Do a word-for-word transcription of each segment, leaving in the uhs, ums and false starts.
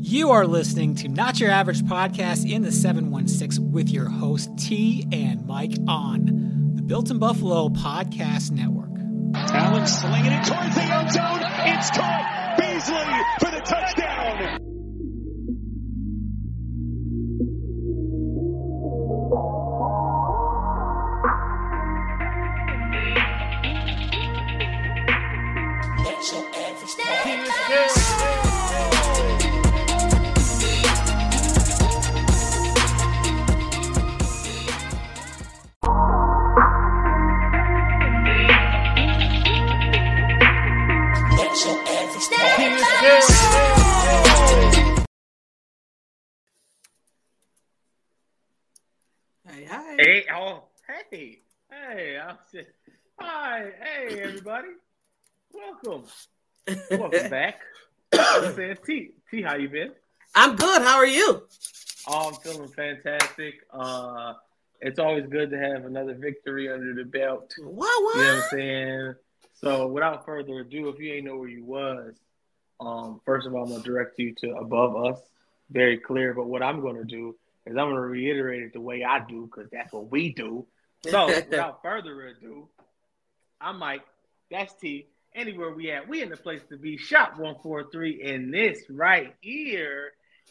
You are listening to Not Your Average Podcast in the seven one six with your host T and Mike on the Built in Buffalo Podcast Network. Allen slinging it towards the end zone. It's caught. Beasley for the touchdown. That's your average Hey, hi. Hey, oh, hey, hey, I'm just, hi, hey, everybody, welcome, welcome back. I'm saying, T, T, how you been? I'm good. How are you? Oh, I'm feeling fantastic. Uh, it's always good to have another victory under the belt. What? What? You know what I'm saying? So, without further ado, if you ain't know where you was, um, first of all, I'm gonna direct you to above us, very clear. But what I'm gonna do is I'm gonna reiterate it the way I do, because that's what we do. So, without further ado, I'm Mike. That's T. Anywhere we at, we in the place to be. Shop one four three, and this right here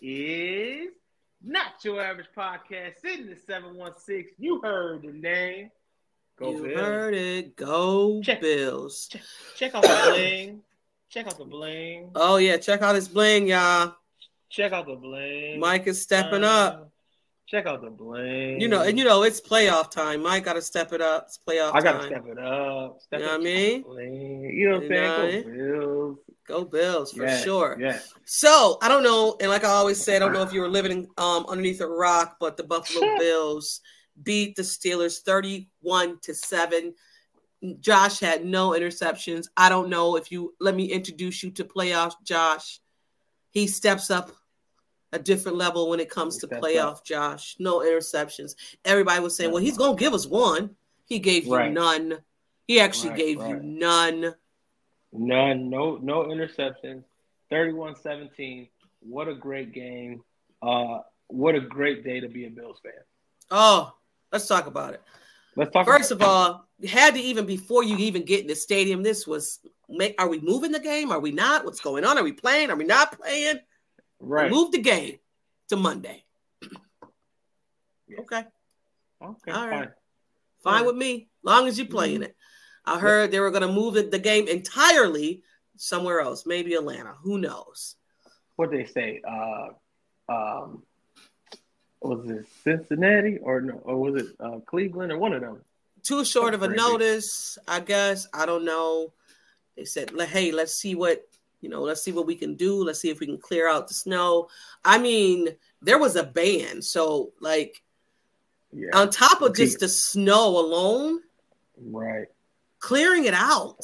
is Not Your Average Podcast. Sitting the seven one six. You heard the name. Go you Bills. heard it. Go Check. Bills. Check, check out the bling. Check out the bling. Oh, yeah. Check out his bling, y'all. Check out the bling. Mike is stepping Uh, up. Check out the bling. You know, and you know, it's playoff time. Mike got to step it up. It's playoff I gotta time. step it up. Step You know it what I mean? bling. You know what I'm You know what I saying? Go Bills. Go Bills, for Yeah, sure. Yeah. So, I don't know, and like I always say, I don't know if you were living um, underneath a rock, but the Buffalo Bills beat the Steelers thirty-one to seven. Josh had no interceptions. I don't know if you let me introduce you to playoff Josh. He steps up a different level when it comes He to steps playoff up. Josh. No interceptions. Everybody was saying, well, he's going to give us one. He gave you Right. none. He actually Right, gave you right. none. None. No. No interceptions. thirty-one seventeen. What a great game. Uh, what a great day to be a Bills fan. Oh, let's talk about it. Let's talk. First about of all, you had to even before you even get in the stadium, this was, are we moving the game? Are we not? What's going on? Are we playing? Are we not playing? right. Move the game to Monday. Yeah. Okay. Okay. All right. Fine. Fine Yeah. with me, long as you're playing it. I heard they were going to move it, the game entirely somewhere else, maybe Atlanta. Who knows? What they say? Uh, um, was it Cincinnati or no? Or was it uh, Cleveland or one of them? Too short of a Crazy. notice, I guess. I don't know. They said, hey, let's see what, you know, let's see what we can do. Let's see if we can clear out the snow. I mean, there was a ban. So, like, Yeah. on top of Okay. just the snow alone, Right. clearing it out,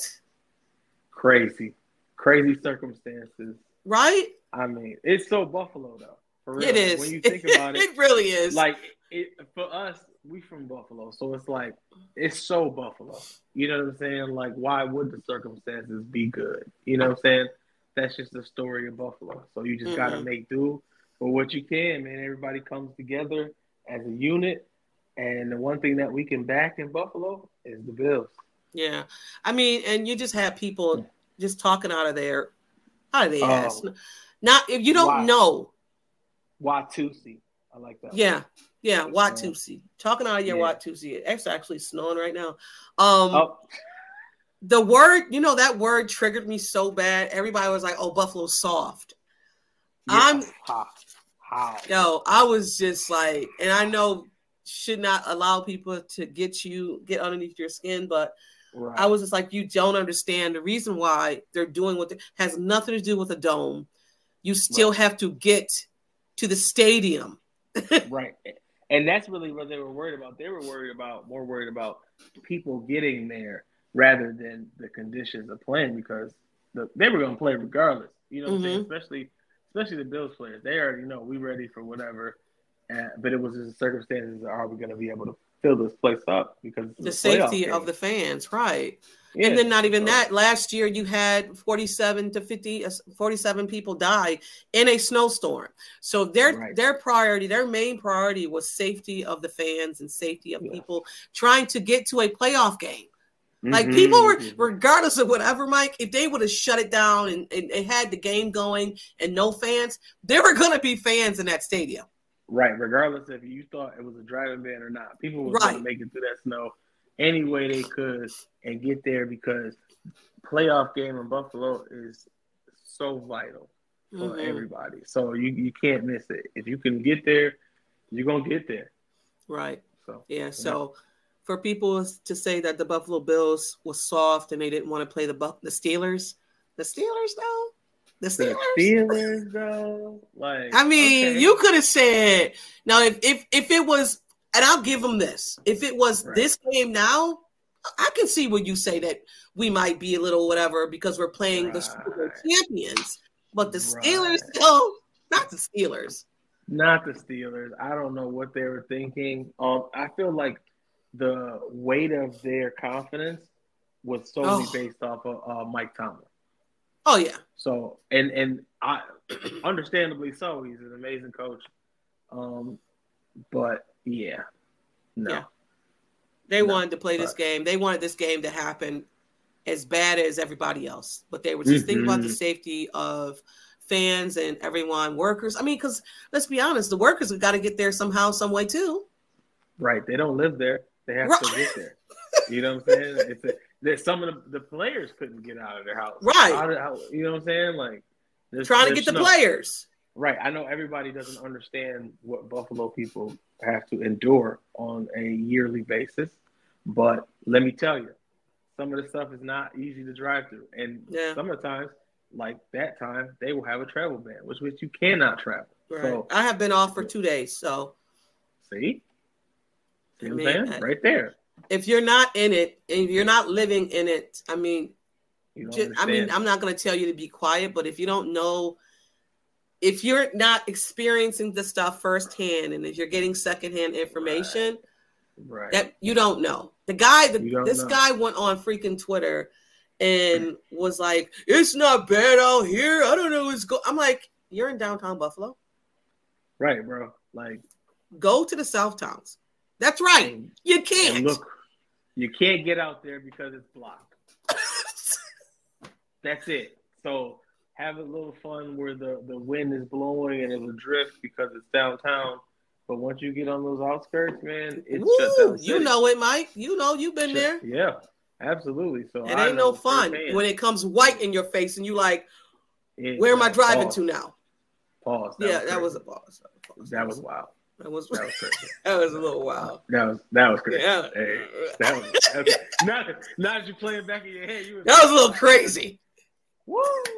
Crazy. Crazy circumstances. right? I mean, it's so Buffalo though. For real. It is. When you think about it, it really is. like it for us, we from Buffalo, so it's like it's so Buffalo. You know what I'm saying? Like, why would the circumstances be good? You know what I'm saying? That's just the story of Buffalo. So you just Mhm. gotta make do with what you can, man. Everybody comes together as a unit, and the one thing that we can back in Buffalo is the Bills. Yeah. I mean, and you just have people just talking out of their out of their Oh. ass. Not if you don't Why? know. Watusi. I like that. Yeah. Yeah, Watusi. Talking out of your Yeah. Watusi. It's actually snowing right now. Um Oh, the word, you know, that word triggered me so bad. Everybody was like, oh, Buffalo's soft. yeah. I'm How? How? yo, I was just like, and I know should not allow people to get you get underneath your skin, but Right. I was just like, you don't understand the reason why they're doing what they, has nothing to do with a dome. You still Right. have to get to the stadium. Right. And that's really what they were worried about. They were worried about, more worried about people getting there rather than the conditions of playing, because the, they were going to play regardless. You know what I'm saying? Mm-hmm. Especially, especially the Bills players. They already know we ready for whatever. Uh, but it was just the circumstances. Are we going to be able to fill this place up because it's the a safety playoff of game. the fans, right? Yeah, And then not even so- that. Last year you had forty-seven to fifty, uh, forty-seven people die in a snowstorm. So their Right. their priority, their main priority was safety of the fans and safety of Yeah. people trying to get to a playoff game. Like Mhm, people were, mhm. regardless of whatever, Mike, if they would have shut it down and, and, and had the game going and no fans, there were going to be fans in that stadium. Right, regardless if you thought it was a driving ban or not, people were Right. going to make it through that snow any way they could and get there because playoff game in Buffalo is so vital for Mhm. everybody. So you, you can't miss it. If you can get there, you're going to get there. Right. So Yeah. So for people to say that the Buffalo Bills was soft and they didn't want to play the Bu- the Steelers, the Steelers though, the the Steelers. Steelers, though, like I mean, okay. you could have said now if if if it was, and I'll give them this. If it was Right. this game now, I can see where you say that we might be a little whatever because we're playing the Super Bowl Right. champions, but the Right. Steelers, though, not the Steelers. Not the Steelers. I don't know what they were thinking. Um, I feel like the weight of their confidence was solely Oh. based off of uh, Mike Tomlin. Oh yeah, So, and and I, understandably so, he's an amazing coach. Um, but yeah, no, Yeah. they No, wanted to play this but- game. They wanted this game to happen as bad as everybody else, but they were just thinking about the Mhm. safety of fans and everyone, workers. I mean, because let's be honest, the workers have got to get there somehow, some way too. right. They don't live there. They have Right. to get there. You know what I'm saying? It's a, there's some of the, the players couldn't get out of their house. Right. How did- how- you know what I'm saying? Like there's- Trying to there's get the snow. players. Right. I know everybody doesn't understand what Buffalo people have to endure on a yearly basis, but let me tell you, some of the stuff is not easy to drive through. And Yeah. sometimes, like that time, they will have a travel ban, which which you cannot travel. Right. So, I have been off for two days, so see? See I what mean, I'm saying? I- Right there. if you're not in it and you're not living in it, I mean, You don't just, I mean, understand. I'm not going to tell you to be quiet, but if you don't know, if you're not experiencing the stuff firsthand, and if you're getting secondhand information, right. that you don't know. The guy, the, You don't this know. guy went on freaking Twitter and was like, "It's not bad out here. I don't know what's go." I'm like, "You're in downtown Buffalo. right, bro. Like, Go to the South Towns." That's right. and, You can't. and look, you can't get out there because it's blocked. That's it. So have a little fun where the, the wind is blowing and it'll drift because it's downtown. But once you get on those outskirts, man, it's shut Woo, down. you city. know it, Mike. You know you've been there. Yeah, absolutely. So It I ain't no know fun firsthand. when it comes white in your face and you like, It- where am I driving pause, to now? Pause. Yeah, that crazy. was a pause. that was wild. That was That was crazy. that was a little wild. That was that was crazy. Yeah. Hey, that was, that was now, now that you play it back in your head, you was, That was a little crazy. woo.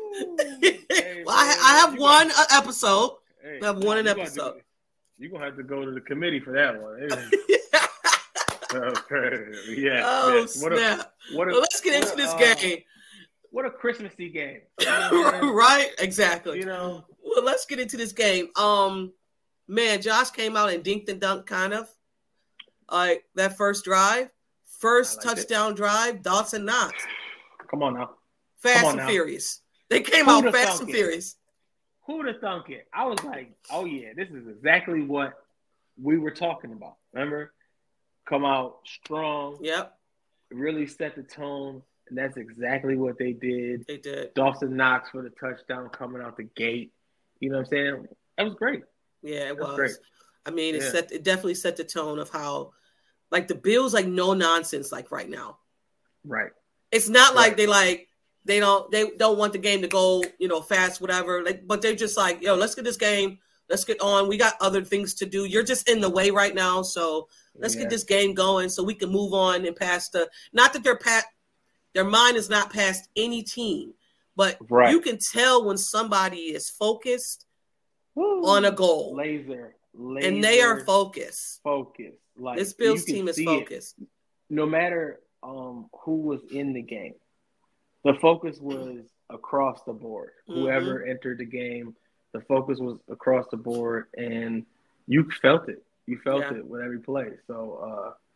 Hey, Well, I, man, I have you one gonna- uh, episode. hey, I have one an you gonna episode. have to- You're gonna have to go to the committee for that one. It was- that was crazy. Yeah. Oh, yeah. What a, snap. what a, Well, let's get what into a, this uh, game. What a Christmassy game. You know what I'm saying? Right? Exactly. You know, Well, let's get into this game. Um, man, Josh came out and dinked and dunked kind of. Like that first drive, first I liked it. touchdown drive, Dawson Knox. come on now. Fast Come on and now. furious. They came Who'da out fast thunk and it? furious. Who'd have thunk it? I was like, oh yeah, this is exactly what we were talking about. Remember? Come out strong, Yep, really set the tone, and that's exactly what they did. they did. Dawson Knox for the touchdown coming out the gate. You know what I'm saying? That was great. Yeah, it That's was. great. I mean, it Yeah. set it definitely set the tone of how, like the Bills, like no nonsense, like right now. Right. It's not like Right. they like they don't they don't want the game to go, you know, fast, whatever. Like, but they're just like, yo, let's get this game, let's get on. We got other things to do. You're just in the way right now, so let's Yeah. get this game going so we can move on and pass the. Not that they're pat, their mind is not past any team, but Right. you can tell when somebody is focused Woo. on a goal, laser, laser, and they are focused. focused. Like This Bills you can team is see it. focused. No matter um, who was in the game, the focus was across the board. Mm-hmm. Whoever entered the game, the focus was across the board, and you felt it. You felt Yeah. it with every play. So, uh,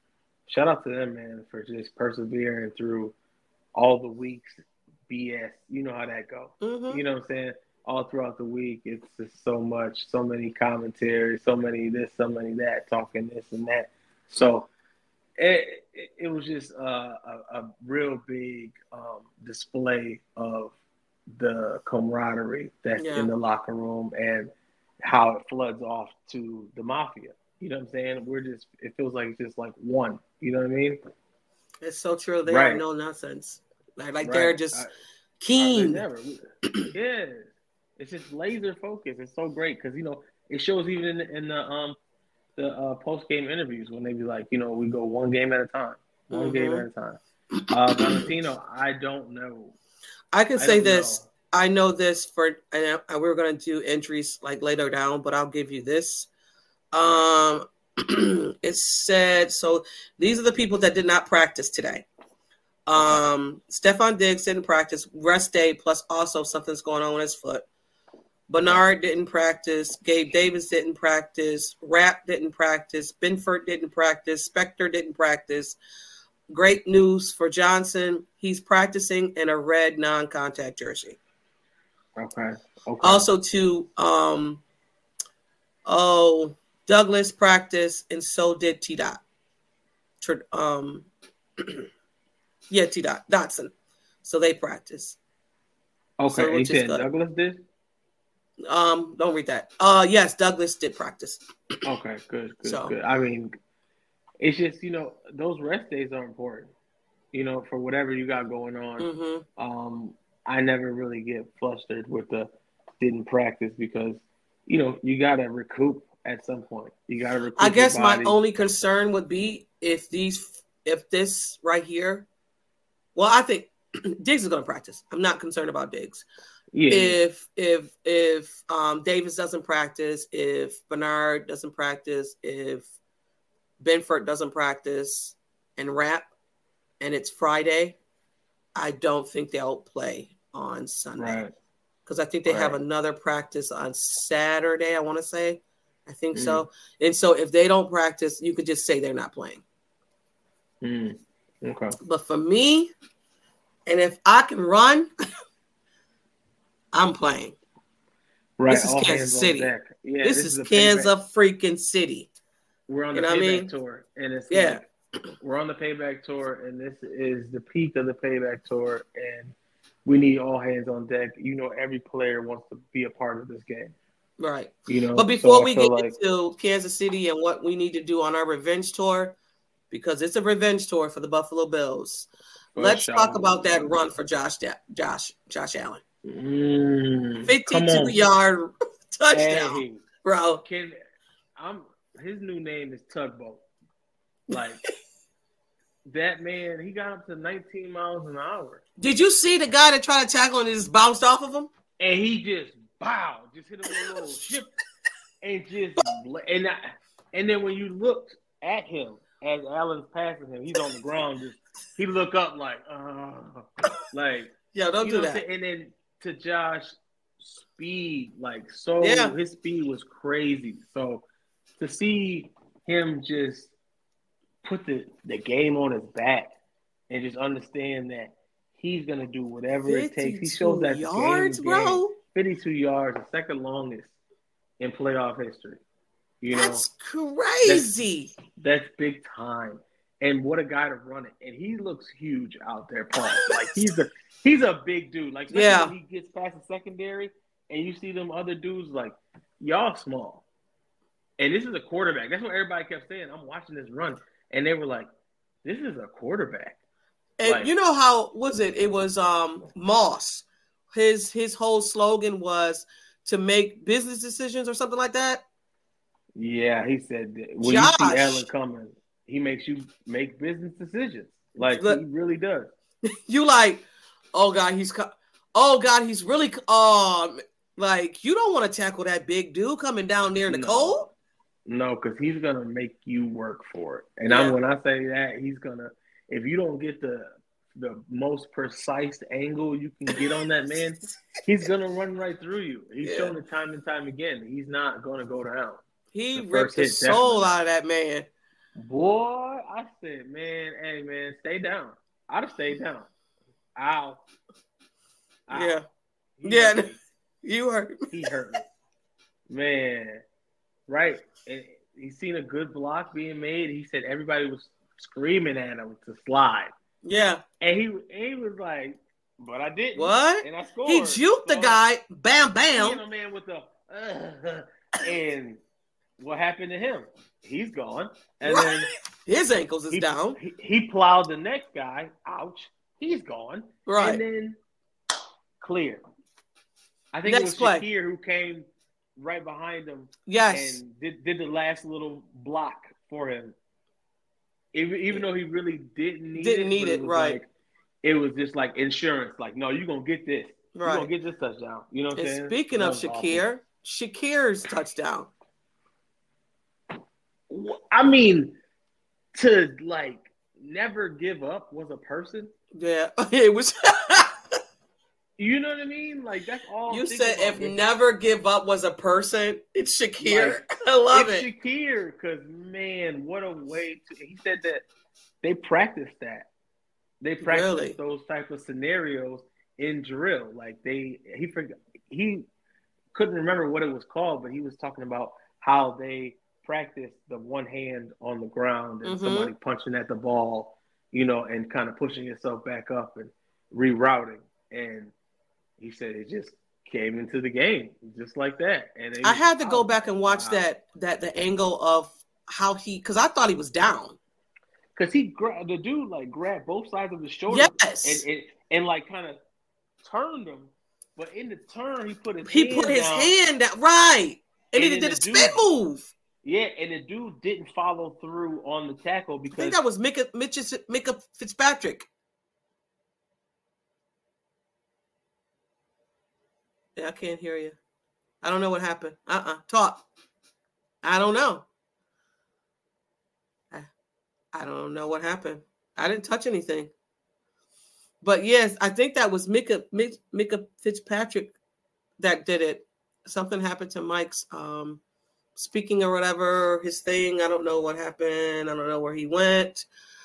shout out to them, man, for just persevering through all the weeks B S. You know how that go. Mm-hmm. You know what I'm saying? All throughout the week, it's just so much, so many commentaries, so many this, so many that, talking this and that. So it it, it was just uh, a, a real big um, display of the camaraderie that's Yeah. in the locker room and how it floods off to the mafia. You know what I'm saying? We're just, it feels like it's just like one. You know what I mean? It's so true. They Right. are no nonsense. Like, like Right. they're just I- keen. I never. Yeah, it's just laser focus. It's so great because you know it shows even in the, in the um the uh, post game interviews when they be like, you know, we go one game at a time, one Mhm. game at a time. Uh, Valentino, I don't know. I can I say don't this. know. I know this for, and I- we were going to do entries like later down, but I'll give you this. Um, it said, so these are the people that did not practice today. Um, Stephon Diggs didn't practice, rest day, plus also something's going on with his foot. Bernard didn't practice. Gabe Davis didn't practice. Rapp didn't practice. Benford didn't practice. Spector didn't practice. Great news for Johnson. He's practicing in a red non-contact jersey. Okay. Okay. Also, to um, oh, Douglas practiced, and so did T. Dot. Tr- Um, yeah, T. Dot Dotson. So they practice. okay. so you which is said good. Douglas did? Um, don't read that. Uh, yes, Douglas did practice. Okay. Good. Good. So- Good. I mean, it's just you know those rest days are important. You know, for whatever you got going on. Mm-hmm. Um, I never really get flustered with the didn't practice because, you know, you got to recoup at some point. You got to recoup. I guess your my body. only concern would be if these, if this right here. Well, I think Diggs is going to practice. I'm not concerned about Diggs. Yeah. If if if um, Davis doesn't practice, if Bernard doesn't practice, if Benford doesn't practice, and Rapp, and it's Friday, I don't think they'll play on Sunday. Right. Because I think they have Right. another practice on Saturday, I want to say. I think mm. so. And so if they don't practice, you could just say they're not playing. Mm. Okay. But for me, and if I can run, I'm playing. Right. This is All Kansas hands on City. deck. Yeah, this, this is, is a Kansas payback. freaking City. We're on You the know what I payback mean? tour, and it's Yeah. like, we're on the payback tour, and this is the peak of the payback tour, and we need all hands on deck. You know, every player wants to be a part of this game. Right. You know, but before so we I feel get like, into Kansas City and what we need to do on our revenge tour, because it's a revenge tour for the Buffalo Bills, let's sure. talk about that run for Josh Josh Josh Allen. Mm, fifty-two yard touchdown, hey, bro. Can I'm his new name is Tugboat. Like that man, he got up to nineteen miles an hour. Did you see the guy that tried to tackle and just bounced off of him? And he just bow, just hit him with a little ship, and just and I, and then when you looked at him as Allen's passing him, he's on the ground. Just he look up like, uh, like yeah, don't you do know that. And then to Josh, speed like so yeah. his speed was crazy. So to see him just put the, the game on his back and just understand that he's gonna do whatever it takes. He shows that yards, game, bro. Game, fifty-two yards, the second longest in playoff history. You That's know, crazy. That's, that's big time. And what a guy to run it. And he looks huge out there, Paul. Like he's a he's a big dude. Like yeah. when he gets past the secondary and you see them other dudes like y'all small. And this is a quarterback. That's what everybody kept saying. I'm watching this run. And they were like, this is a quarterback. And like, you know how was it? It was um Moss. His his whole slogan was to make business decisions or something like that. Yeah, he said that when Josh. you see Allen coming, he makes you make business decisions. Like Look, he really does. You like, oh God, he's co- oh God, he's really um like you don't want to tackle that big dude coming down there in the no. cold. No, because he's gonna make you work for it. And yeah. I'm when I say that, he's gonna if you don't get the the most precise angle you can get on that man, he's gonna run right through you. He's yeah. shown it time and time again. He's not gonna go down. He the ripped the soul definitely. out of that man. Boy, I said, man, hey, man, stay down. I'd have stayed down. Ow. Ow. Yeah. He Yeah. hurt me. You hurt me. He hurt me. Man. Right. And he seen a good block being made. He said everybody was screaming at him to slide. Yeah. And he he was like, but I didn't. What? And I scored. He juked so, the guy. Bam, You bam. know, man, with the uh, and what happened to him? He's gone. And Right. then His ankles is he, down. He, he plowed the next guy. Ouch. He's gone. Right. And then clear. I think Next it was play. Shakir who came right behind him Yes. and did, did the last little block for him. Even, even though he really didn't need Didn't it. need but it, was right. Like, it was just like insurance. Like, no, you're going to get this. You're Right. going to get this touchdown. You know what I'm And saying? speaking That of was Shakir, Shakir's touchdown. awesome. I mean, to like never give up was a person. Yeah. It was. You know what I mean? Like, that's all. You I'm thinking said about. if never give up was a person, it's Shakir. Like, I love it's it. Shakir, because man, what a way to. He said that they practiced that. They practiced Really? those type of scenarios in drill. Like they, he forgot, he couldn't remember what it was called, but he was talking about how they practiced the one hand on the ground and Mhm. somebody punching at the ball, you know, and kind of pushing yourself back up and rerouting. And he said it just came into the game just like that. And it I was- had to go was back and watch wow. that that the angle of how he, because I thought he was down. Cause he grabbed the dude, like grabbed both sides of his shoulder, Yes. and, and and like kind of turned him. But in the turn, he put his He hand put his down. hand down, right, and, And he then did a the spin dude- move. Yeah, and the dude didn't follow through on the tackle I because think that was Micah, Mitch, Micah Fitzpatrick. Yeah, I can't hear you. I don't know what happened. Uh-uh. Talk. I don't know. I, I don't know what happened. I didn't touch anything. But yes, I think that was Micah, Micah, Micah Fitzpatrick that did it. Something happened to Mike's um, speaking or whatever, his thing. I don't know what happened. I don't know where he went.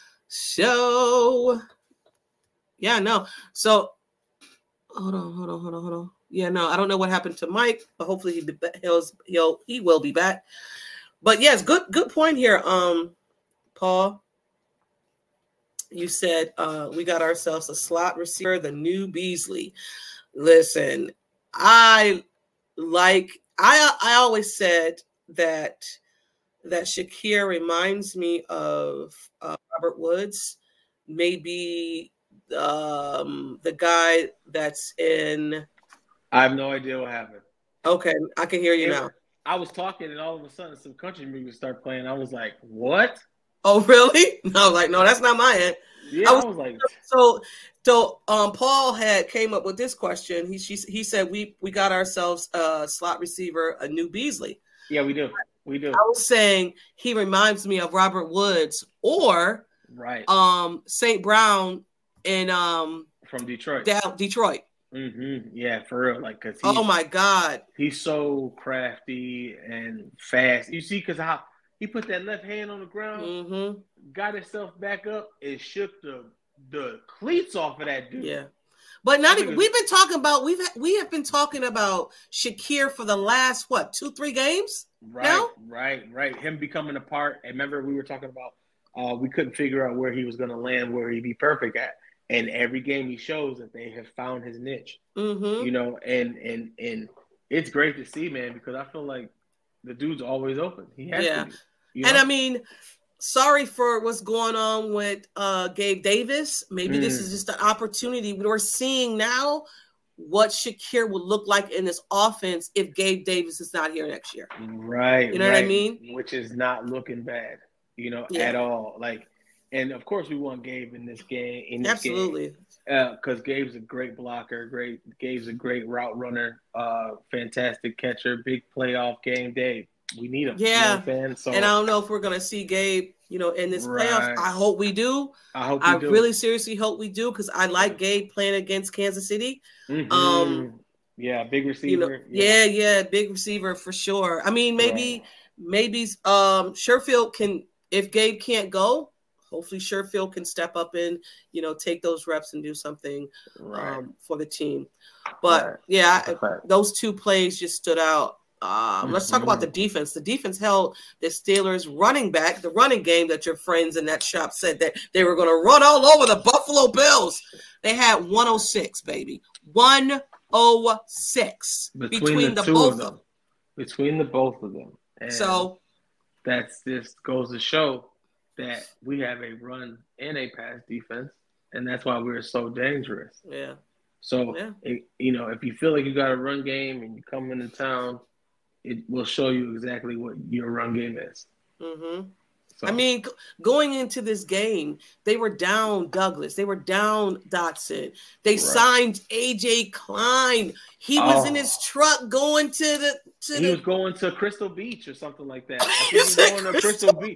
So, yeah, no. So, hold on, hold on, hold on, hold on. Yeah, no, I don't know what happened to Mike, but hopefully he be, he'll he'll he will be back. But yes, good good point here, um, Paul. You said uh, we got ourselves a slot receiver, the new Beasley. Listen, I like I I always said that that Shakir reminds me of uh, Robert Woods, maybe um, the guy that's in. I have no idea what happened. Okay, I can hear you It- now. I was talking, and all of a sudden, some country music started playing. I was like, "What?" Oh, really? No, like no, that's not my end. Yeah, I I was- was, like, So, so um, Paul had came up with this question. He she, he said we we got ourselves a slot receiver, a new Beasley. "Yeah, we do, we do." I was saying he reminds me of Robert Woods or Right um Saint Brown in um from Detroit. down Detroit. Mm-hmm. Yeah, for real. Like, cause he's, Oh my God! he's so crafty and fast. You see, cause how he put that left hand on the ground, Mm-hmm. got himself back up, and shook the the cleats off of that dude. Yeah, but not I think even. it's- We've been talking about we've we have been talking about Shakir for the last what two three games. Right, No? right, right. Him becoming a part. And remember, we were talking about uh, we couldn't figure out where he was going to land, where he'd be perfect at. And every game he shows that they have found his niche. Mm-hmm. You know, and and and it's great to see, man, because I feel like the dude's always open. He has Yeah. to be. You And know? I mean, sorry for what's going on with uh, Gabe Davis. Maybe this Mm. is just an opportunity. We're seeing now what Shakir will look like in this offense if Gabe Davis is not here next year. Right. You know what I right. mean? Which is not looking bad, you know, Yeah. at all. Like, and of course we want Gabe in this game. In this Absolutely. Because uh, Gabe's a great blocker, great. Gabe's a great route runner, uh, fantastic catcher, big playoff game day. We need him. Yeah. You know what I'm saying? So And I don't know if we're going to see Gabe, you know, in this Right. playoffs. I hope we do. I hope we I do. really seriously hope we do because I like Gabe playing against Kansas City. Mhm. um, yeah, big You receiver. know, yeah, yeah, big receiver for sure. I mean, maybe, Right. maybe um Sherfield can if Gabe can't go, hopefully Sherfield can step up and, you know, take those reps and do something Right. um, for the team. But Right. yeah, I, Right. those two plays just stood out. Um, let's talk about the defense. The defense held the Steelers running back, the running game that your friends in that shop said that they were going to run all over the Buffalo Bills. They had one oh six, baby. one oh six between, between, the, the, two both of them. of them. Between the both of them. And So that's just goes to show that we have a run and a pass defense, and that's why we're so dangerous. yeah, So, Yeah. it, you know, if you feel like you got a run game and you come into town, it will show you exactly what your run game is. mm-hmm. So, I mean, g- going into this game, they were down Douglas. They were down Dotson. They Right. signed A J Klein. He was in Oh. his truck going to the to he the. was going to Crystal Beach or something like that. I think You he was said going to Crystal Beach.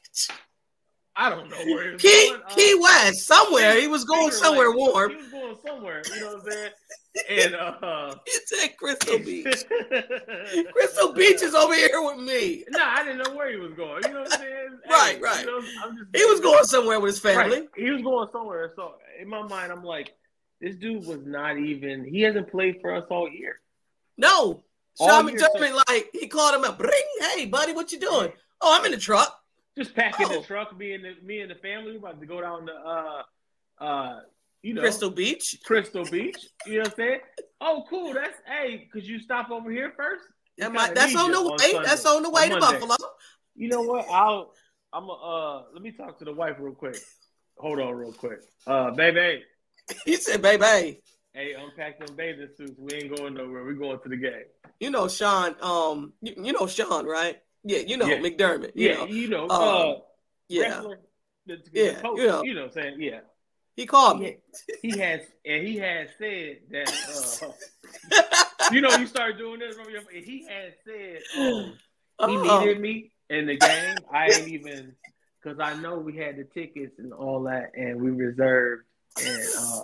I don't know where he was Key, going. Uh, Key West, somewhere. He was going figure, somewhere like, warm. He was going somewhere, you know what I'm saying? And uh, He said Crystal Beach. Crystal Beach is over here with me. No, I didn't know where he was going. You know what I'm saying? Right, Hey, right. You know, I'm just He was going somewhere with his family. Right. He was going somewhere. So in my mind, I'm like, this dude was not even. He hasn't played for us all year. No. All Sean year, McDermott, like, he called him up. Bring, hey, buddy, what you doing? Oh, I'm in the truck. Just packing Oh. the truck, me and the, me and the family we about to go down to uh uh you know Crystal Beach. Crystal Beach. You know what I'm saying? Oh, cool. That's hey, could you stop over here first? We That might, kinda that's need on you the way. Sunday, That's on the way to Monday. Buffalo. You know what? I'll I'm a, uh let me talk to the wife real quick. Hold on real quick. Uh baby. He said, baby. Hey, unpack them bathing suits. We ain't going nowhere. We going to the game. You know Sean, um, you, you know Sean, right? Yeah, you know Yeah. McDermott. You Yeah, know. you know, Um, uh, yeah. wrestler, the, the Yeah, coach, you know. you know what I'm saying? Yeah. He called me. He, he has, and he has said that, uh, you know, you start doing this from your, and he has said, um, he Oh. needed me in the game. I ain't even, because I know we had the tickets and all that, and we reserved, and, uh,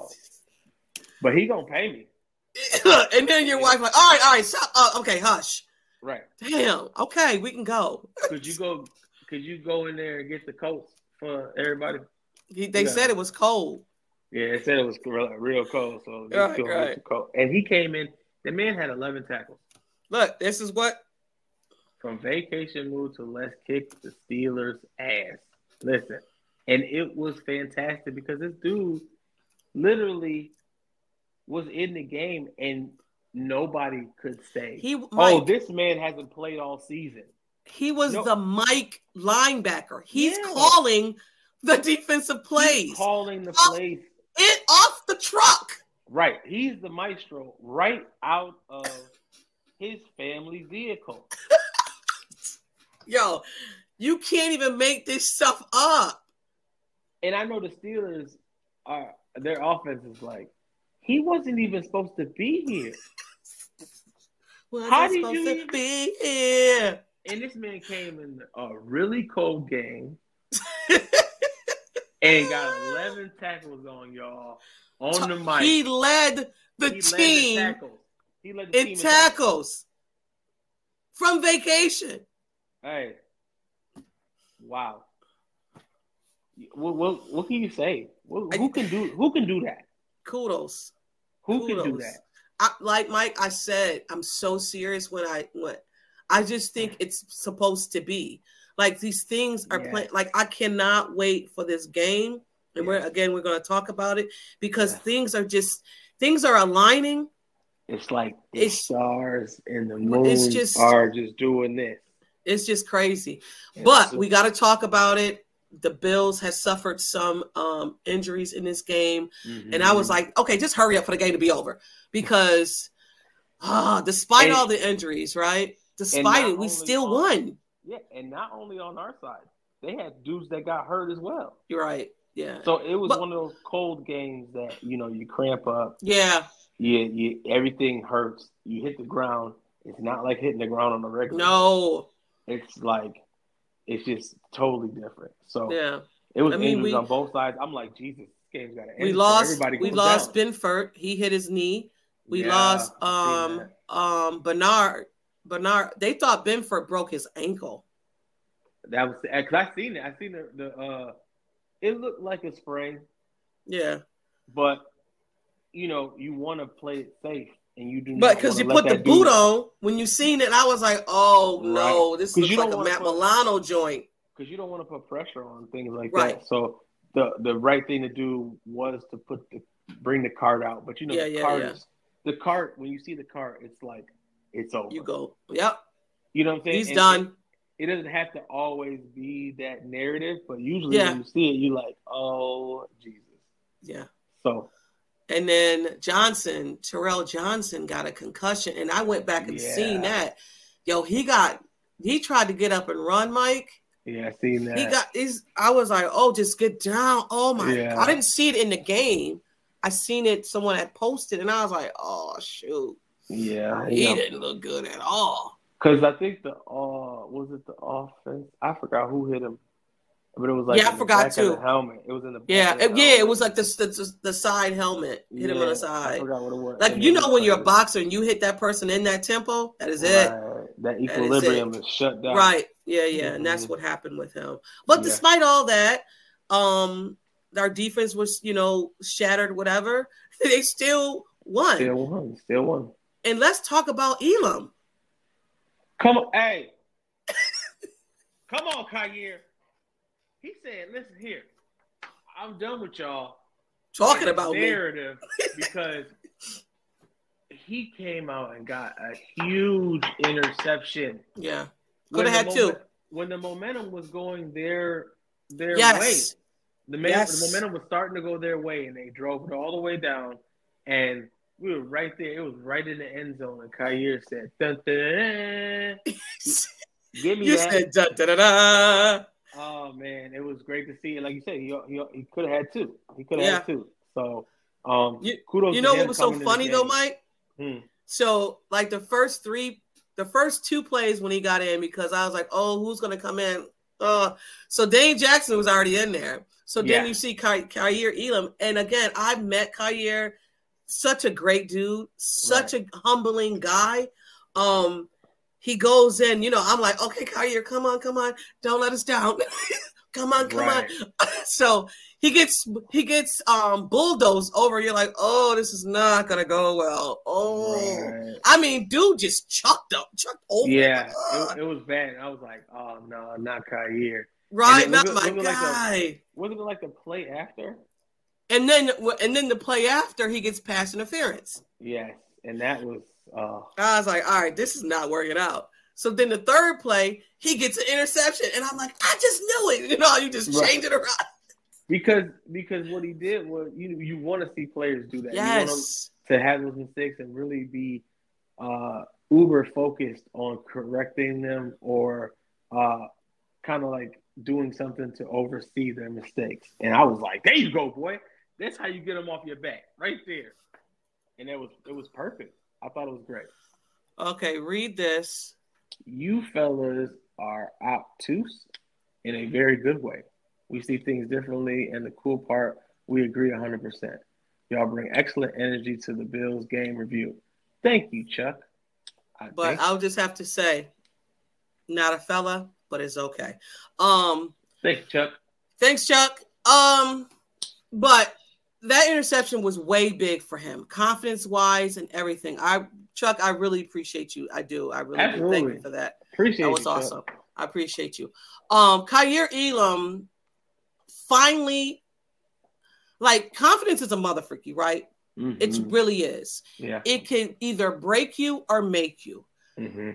but he gonna pay me. And then your wife like, all right, all right, so, uh, okay, hush. Right. Damn. Okay, we can go. Could you go, could you go in there and get the coats for everybody? He, they Yeah. said it was cold. Yeah, it said it was real, real cold, so just Right, go get right. the coat. And he came in. The man had eleven tackles. Look, this is what From vacation move to let's kick the Steelers' ass. Listen, and it was fantastic because this dude literally was in the game and nobody could say, he "Oh, Mike, this man hasn't played all season." he was No. the Mike linebacker. He's Yeah. calling the defensive plays. He's calling the Oh. plays. It off the truck. Right. He's the maestro right out of his family vehicle. Yo, you can't even make this stuff up. And I know the Steelers are their offense is like, he wasn't even supposed to be here. Was How I did supposed you to even- be here? And this man came in a really cold game and got eleven tackles on y'all on the mic. He led the He led team the tackles. He led the in team tackles from vacation. Hey, wow. What, what what can you say? What, who can do who can do that? Kudos. Who can do Kudos. that? I, like Mike, I said, I'm so serious when I when I just think it's supposed to be like these things are Yeah. playing. Like I cannot wait for this game, and we're Yeah. again we're going to talk about it because Yeah. things are just things are aligning. It's like the It's- stars and the moon it's just- are just doing this. It's just crazy. And But so- we got to talk about it. The Bills has suffered some um, injuries in this game. Mhm. And I was like, okay, just hurry up for the game to be over. Because ah, despite And- all the injuries, right? Despite not it, we only still on- won. yeah, and not only on our side, they had dudes that got hurt as well. You're right. Yeah. So it was But- one of those cold games that you know you cramp up, Yeah. you, you everything hurts. You hit the ground. It's not like hitting the ground on a regular. No. It's like it's just totally different. So Yeah. it was I mean, injuries we- on both sides. I'm like, Jesus, this game's got to end. We so lost everybody we goes lost down. Benford. He hit his knee. We Yeah, lost I seen um um Bernard. Bernard. They thought Benford broke his ankle. That was because I seen it. I seen the the. Uh, it looked like a sprain. Yeah. But you know, you want to play it safe, and you do. But because you put the boot on, when you seen it, I was like, "Oh right. no, this looks like a Matt put, Milano joint." Because you don't want to put pressure on things like right. that. So the the right thing to do was to put the bring the cart out. But you know, yeah, the yeah, cart yeah. is the cart. When you see the cart, it's like it's over. You go, yep. You know what I'm saying? He's and done. It, it doesn't have to always be that narrative, but usually yeah. when you see it, you're like, "Oh Jesus." Yeah. So. And then Johnson, Terrell Johnson got a concussion. And I went back and yeah. seen that. Yo, he got, he tried to get up and run, Mike. Yeah, I seen that. He got, he's, I was like, oh, just get down. Oh my, yeah. I didn't see it in the game. I seen it, someone had posted, and I was like, oh, shoot. Yeah. He know. didn't look good at all. Because I think the, uh, was it the offense? I forgot who hit him. But it was like yeah, I forgot too. The helmet. It was in the back yeah, of the it, yeah. It was helmet. like the, the the side helmet. Hit yeah, him on the side. I forgot what it was. Like and you know when like, you're a boxer and you hit that person in that tempo, that is right. it. That equilibrium that is, is shut down. Right. Yeah, yeah, mm-hmm. and that's what happened with him. But yeah. despite all that, um, our defense was you know shattered. Whatever, they still won. Still won. Still won. And let's talk about Elam. Come on, hey, come on, Kyer. He said, listen here, I'm done with y'all talking about narrative because he came out and got a huge interception. Yeah. Could have had two. When the momentum was going their their yes. way. The, man, yes. the momentum was starting to go their way, and they drove it all the way down. And we were right there. It was right in the end zone. And Kyer said, dun, dun, dun, give me you that. said, dun, dun, dun, dun. Oh man, it was great to see. Like you said, he he, he could have had two. He could have yeah. had two. So, um, you, kudos. You to know him what was so coming funny though, Mike? Hmm. So like the first three, the first two plays when he got in, because I was like, oh, who's gonna come in? Uh, so Dane Jackson was already in there. So yeah. then you see Ky- Kyer Elam, and again, I've met Kyer, such a great dude, such right. a humbling guy. Um. He goes in, you know, I'm like, okay, Kyer, come on, come on. Don't let us down. come on, come right. on. So he gets he gets um bulldozed over. You're like, oh, this is not gonna go well. Oh, right. I mean, dude just chucked up, chucked over. Yeah, it, it was bad. I was like, oh no, not Kyer. Right, not it, my was guy. Like the, wasn't it like the play after? And then and then the play after he gets pass interference. Yes, and that was. Uh, I was like, all right, this is not working out. So then the third play, he gets an interception, and I'm like, I just knew it. You know, you just right. change it around. Because because what he did was, you you want to see players do that. Yes. You want them to have those mistakes and really be uh, uber focused on correcting them or uh, kind of like doing something to oversee their mistakes. And I was like, there you go, boy. That's how you get them off your back, right there. And it was it was perfect. I thought it was great. Okay, read this. You fellas are obtuse in a very good way. We see things differently, and the cool part, we agree one hundred percent. Y'all bring excellent energy to the Bills game review. Thank you, Chuck. I but I'll just have to say, not a fella, but it's okay. Um, Thanks, Chuck. Thanks, Chuck. Um, but that interception was way big for him, confidence-wise and everything. I, Chuck, I really appreciate you. I do. I really do. Thank you for that. Appreciate that was you, awesome. Chuck. I appreciate you. Um, Kyer Elam finally, like, confidence is a mother freaky, right? Mm-hmm. It really is. Yeah. It can either break you or make you. Mm-hmm.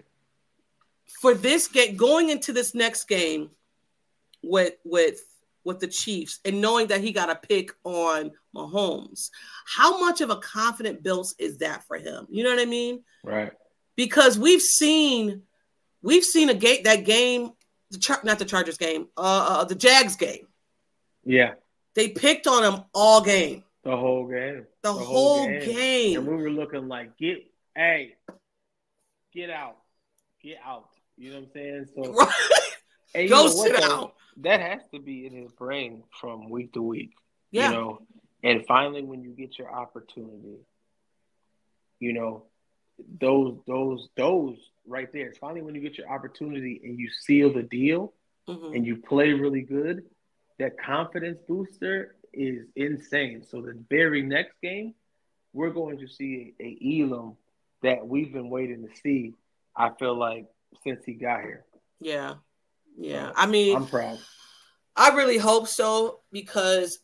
For this game, going into this next game with with with the Chiefs and knowing that he got a pick on Mahomes, how much of a confident build is that for him? You know what I mean? Right. Because we've seen we've seen a game that game, the Char- not the Chargers game, uh, uh, the Jags game. Yeah. They picked on him all game. The whole game. The, the whole, whole game. game. And we were looking like, get, hey, get out. Get out. You know what I'm saying? So, right. And Go sit what, down. That has to be in his brain from week to week. Yeah. You know, and finally, when you get your opportunity, you know, those, those, those right there. It's finally when you get your opportunity and you seal the deal. mm-hmm. and you play really good, that confidence booster is insane. So the very next game, we're going to see a, a Elam that we've been waiting to see, I feel like, since he got here. Yeah. Yeah. So, I mean, I'm proud. I really hope so, because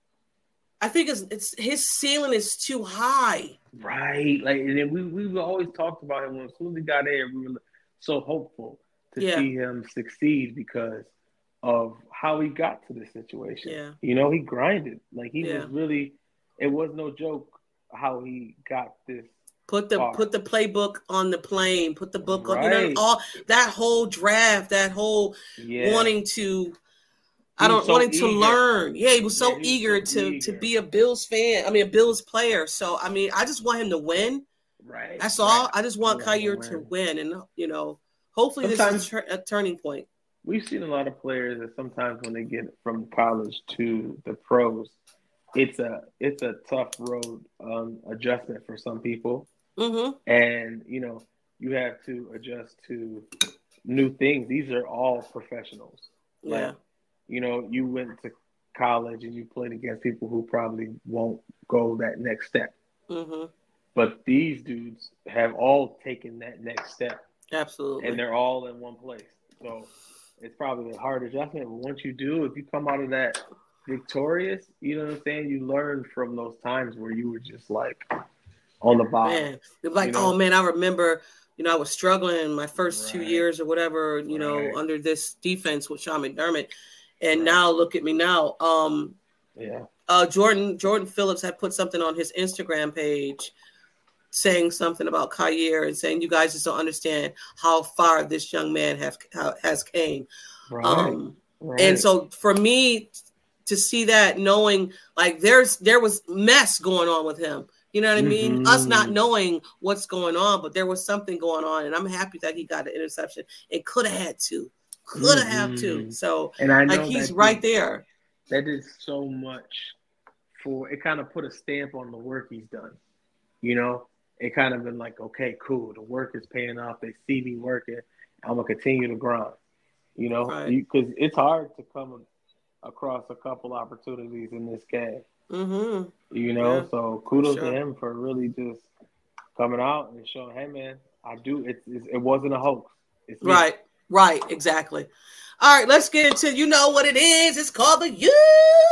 I think it's, it's his ceiling is too high. Right. Like, and then we, we've always talked about him. When as soon as he got there, we were so hopeful to Yeah. see him succeed because of how he got to this situation. Yeah. You know, he grinded. Like, he Yeah. was really, it was no joke how he got this. Put the far. put the playbook on the plane. Put the book on. You know, Right. all that whole draft, that whole Yeah. wanting to. He I don't was so wanting to eager. learn. Yeah, he was so Yeah, he was eager so to eager. to be a Bills fan. I mean, a Bills player. So I mean, I just want him to win. Right. That's right. all. I just want I want him Kyer to to win. win, and you know, hopefully this Sometimes- is a, tur- a turning point. We've seen a lot of players that sometimes when they get from college to the pros, it's a it's a tough road um, adjustment for some people. Mm-hmm. And, you know, you have to adjust to new things. These are all professionals. Yeah. Like, you know, you went to college and you played against people who probably won't go that next step. Mm-hmm. But these dudes have all taken that next step, Absolutely. and they're all in one place. So it's probably a hard adjustment. But once you do, if you come out of that victorious, you know what I'm saying? You learn from those times where you were just like on the bottom. Man, it's like, you know? oh man, I remember, you know, I was struggling my first two Right. years or whatever, you know, Right. under this defense with Sean McDermott, and Right. now look at me now. Um, Yeah. uh, Jordan Jordan Phillips had put something on his Instagram page, saying something about Kyer and saying, you guys just don't understand how far this young man have has came. Right. Um, right. And so for me to see that, knowing like there's there was mess going on with him. You know what I mean? Mhm. Us not knowing what's going on, but there was something going on, and I'm happy that he got an interception. It could have had to, could have had to. Mhm. So and I know like he's that right did, there. That did so much for it. Kind of put a stamp on the work he's done. You know, it kind of been like, okay, cool. The work is paying off. They see me working. I'm gonna continue to grind. You know, Right. because it's hard to come across a couple opportunities in this game. Mm-hmm. You know, Yeah, so kudos sure. to him for really just coming out and showing, hey man, I do. It it, it wasn't a hoax. It's me. Right, right, exactly. All right, let's get into, you know what it is. It's called the You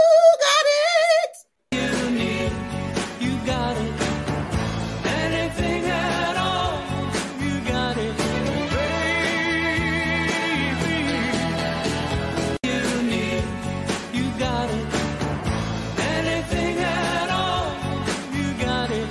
Got It. You need, you got it. Anything at all, you got it, baby. You need, you got it. Anything at all, you got it,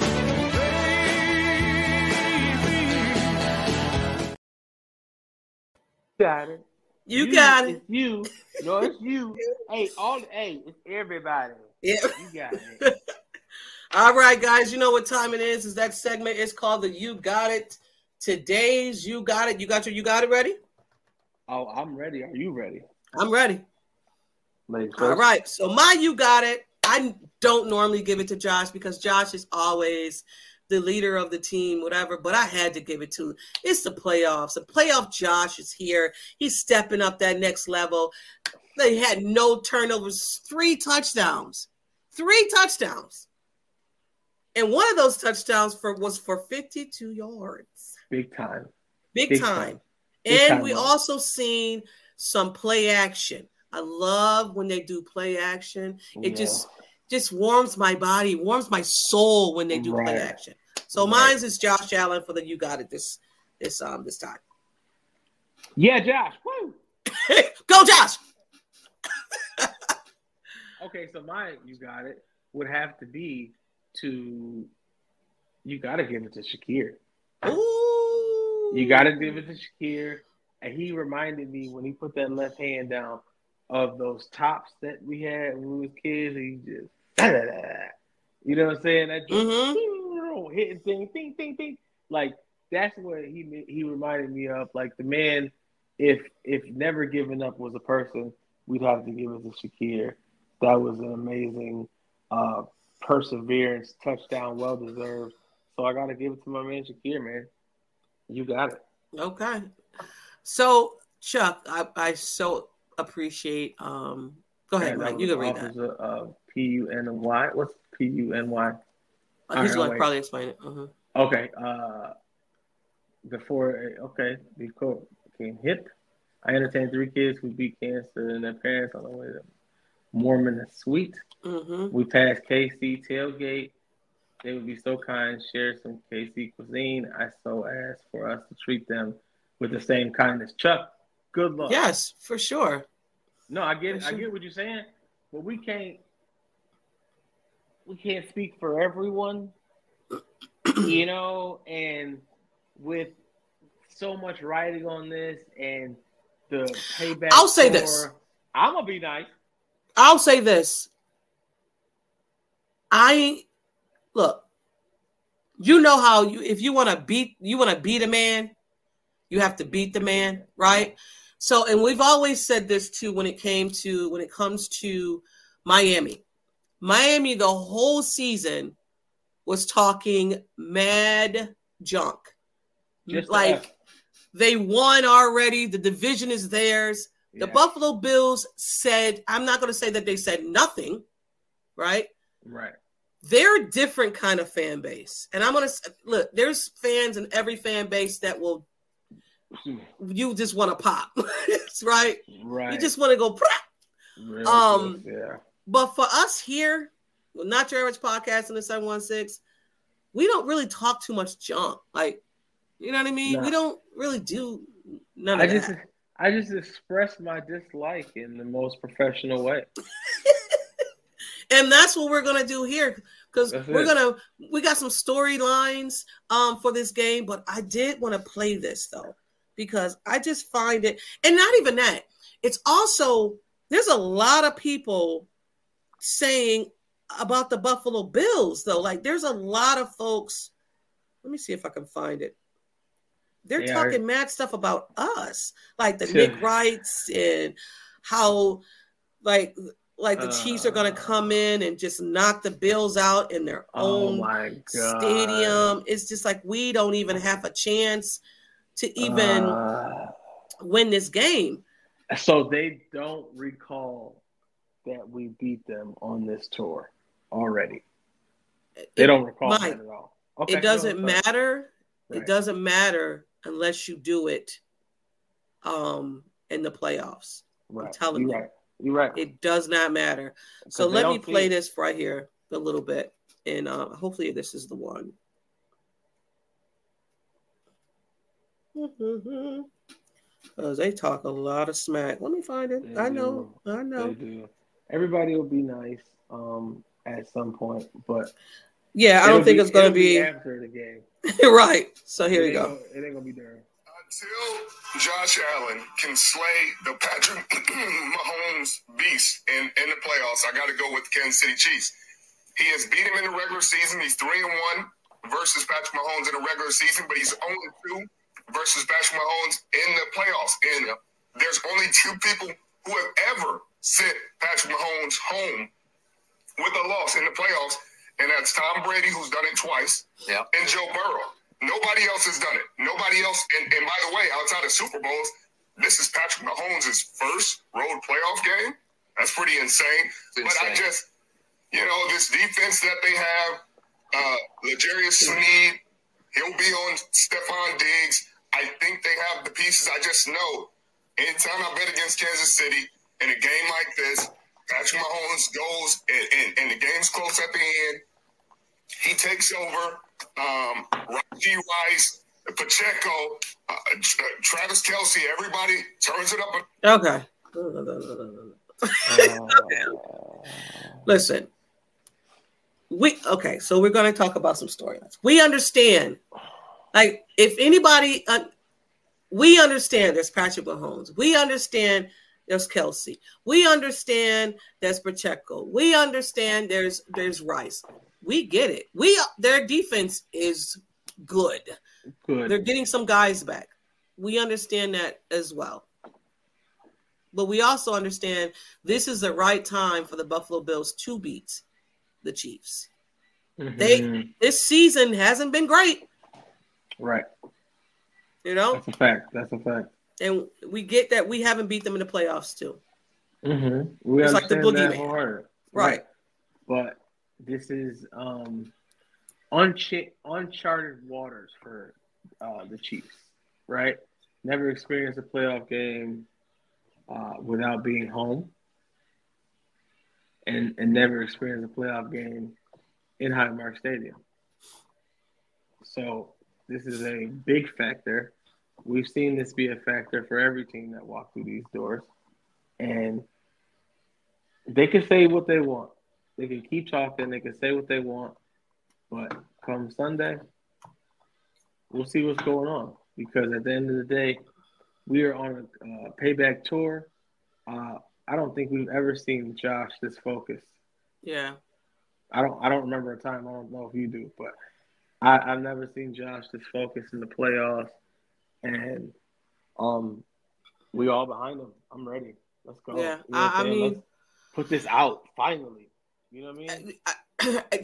baby. Got it. You got it. It's you. No, it's you. Hey, all hey, it's everybody. Yeah. You got it. All right, guys, you know what time it is. Is that segment is called the You Got It. Today's You Got It. You got your You Got It ready? Oh, I'm ready. Are you ready? I'm ready. Ladies All first. right. So my You Got It. I don't normally give it to Josh because Josh is always the leader of the team, whatever, but I had to give it to. It's the playoffs. The playoff Josh is here. He's stepping up that next level. They had no turnovers, three touchdowns. Three touchdowns. And one of those touchdowns for was for fifty-two yards. Big time. Big, Big time. time. Big And time, we man. also seen some play action. I love when they do play action. It Yeah. just just warms my body, warms my soul when they do play Right. action. So Right. mine's is Josh Allen for the You Got It this this um this time. Yeah, Josh. Woo. Go Josh. Okay, so my you got it would have to be to you got to give it to Shakir. Ooh. You got to give it to Shakir. And he reminded me when he put that left hand down of those tops that we had when we was kids. He just, you know what I'm saying? That just Mhm. hitting thing, ding, ding, ding. Like that's what he he reminded me of. Like the man, if if never giving up was a person, we'd have to give it to Shakir. That was an amazing uh, perseverance, touchdown, well deserved. So I got to give it to my man Shakir, man. You got it. Okay. So Chuck, I, I so appreciate. Um, go ahead, And Mike. that You was can read that. Officer of P U N Y. What's P U N Y? Uh, He's Alright, going to wait. probably explain it. Uh-huh. Okay. Uh, before okay, before became hip, I entertained three kids who beat cancer and their parents on the way to Mormon and Sweet. Mm-hmm. We passed K C tailgate. They would be so kind, share some K C cuisine. I so asked for us to treat them with the same kindness. Chuck, good luck. Yes, for sure. No, I get it. For I sure. get what you're saying, but we can't. We can't speak for everyone, you know. And with so much writing on this and the payback, I'll say for, this. I'm gonna be nice. I'll say this. I look. You know how you if you want to beat you want to beat a man, you have to beat the man, right? So, and we've always said this too when it came to when it comes to Miami. Miami, the whole season was talking mad junk. Just like us. they won already. The division is theirs. The Yeah. Buffalo Bills said, I'm not going to say that they said nothing, right? Right. They're a different kind of fan base. And I'm going to look, there's fans in every fan base that will, you just want to pop, right? Right. You just want to go, Prah! Real um, good, yeah. But for us here, well, Not Your Average Podcast in the seven one six, we don't really talk too much junk. Like, you know what I mean? No. We don't really do none of I that. just, I just express my dislike in the most professional way. And that's what we're going to do here because That's we're it. going to, we got some storylines um, for this game, but I did want to play this though, because I just find it, and not even that, it's also, there's a lot of people saying about the Buffalo Bills though. Like there's a lot of folks, let me see if I can find it. They're Yeah, talking I- mad stuff about us, like the Yeah. Nick Wrights and how like, like the Chiefs are going to come in and just knock the Bills out in their Oh own my god. stadium. It's just like we don't even have a chance to even Uh, win this game. so they don't recall that we beat them on this tour already. They It- don't recall Mike, that at all. Okay, it doesn't no, sorry. matter. It Right. doesn't matter unless you do it um, in the playoffs. Right. telling You're you. right. You're right. It does not matter. So 'Cause they let me don't play see- this right here a little bit, and uh, hopefully this is the one. Because they talk a lot of smack. Let me find it. They I know. do. I They know. do. Everybody will be nice um, at some point, but Yeah, I it'll don't think be- it's going to it'll be, after the game. right. So here It you ain't go. gonna- It ain't gonna be during. Until Josh Allen can slay the Patrick Mahomes beast in, in the playoffs, I got to go with the Kansas City Chiefs. He has beat him in the regular season. He's three and one versus Patrick Mahomes in the regular season, but he's only two versus Patrick Mahomes in the playoffs. And there's only two people who have ever sent Patrick Mahomes home with a loss in the playoffs, and that's Tom Brady, who's done it twice, Yeah. and Joe Burrow. Nobody else has done it. Nobody else. And, and by the way, outside of Super Bowls, this is Patrick Mahomes' first road playoff game. That's pretty insane. It's But I insane. just, you know, this defense that they have, uh, L'Jarius Sneed, he'll be on Stephon Diggs. I think they have the pieces. I just know anytime I bet against Kansas City in a game like this, Patrick Mahomes goes and, and, and the game's close at the end. He takes over. Um, Raji Rice, Pacheco, uh, Tra- Travis Kelce, everybody turns it up. Okay. Uh, Listen, we okay. So we're going to talk about some storylines. We understand, like, if anybody, uh, we understand there's Patrick Mahomes. We understand there's Kelsey. We understand there's Pacheco. We understand there's there's Rice. We get it. We their defense is good. good. They're getting some guys back. We understand that as well. But we also understand this is the right time for the Buffalo Bills to beat the Chiefs. They Mhm. this season hasn't been great, Right. you know, That's a fact. That's a fact. and we get that we haven't beat them in the playoffs too. Mm-hmm. We It's like the understand that boogeyman. wholeheartedly. Right. But this is um, unch- uncharted waters for uh, the Chiefs, right? Never experienced a playoff game uh, without being home, and, and never experienced a playoff game in Highmark Stadium. So this is a big factor. We've seen this be a factor for every team that walked through these doors. And they can say what they want. They can keep talking. They can say what they want. But come Sunday, we'll see what's going on. Because at the end of the day, we are on a uh, payback tour. Uh, I don't think we've ever seen Josh this focused. Yeah. I don't. I don't remember a time. I don't know if you do, but I, I've never seen Josh this focused in the playoffs. And um, we all behind him. I'm ready. Let's go. Yeah. You know what I, I I'm saying? mean, Let's put this out finally. You know what I mean? I, I,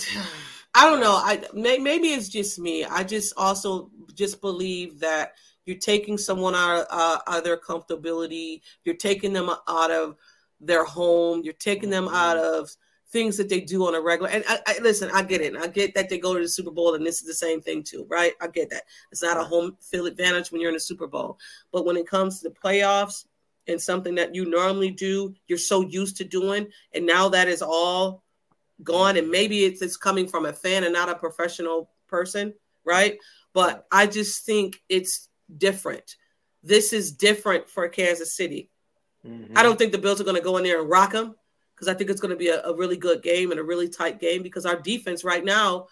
I don't know. I may, maybe it's just me. I just also just believe that you're taking someone out of, uh, out of their comfortability. You're taking them out of their home. You're taking them out of things that they do on a regular. And I, I listen, I get it. I get that they go to the Super Bowl, and this is the same thing too, right? I get that. It's not a home field advantage when you're in the Super Bowl, but when it comes to the playoffs and something that you normally do, you're so used to doing, and now that is all gone. And maybe it's it's coming from a fan and not a professional person, right? But I just think it's different. This is different for Kansas City. Mm-hmm. I don't think the Bills are going to go in there and rock them, because I think it's going to be a, a really good game and a really tight game, because our defense right now,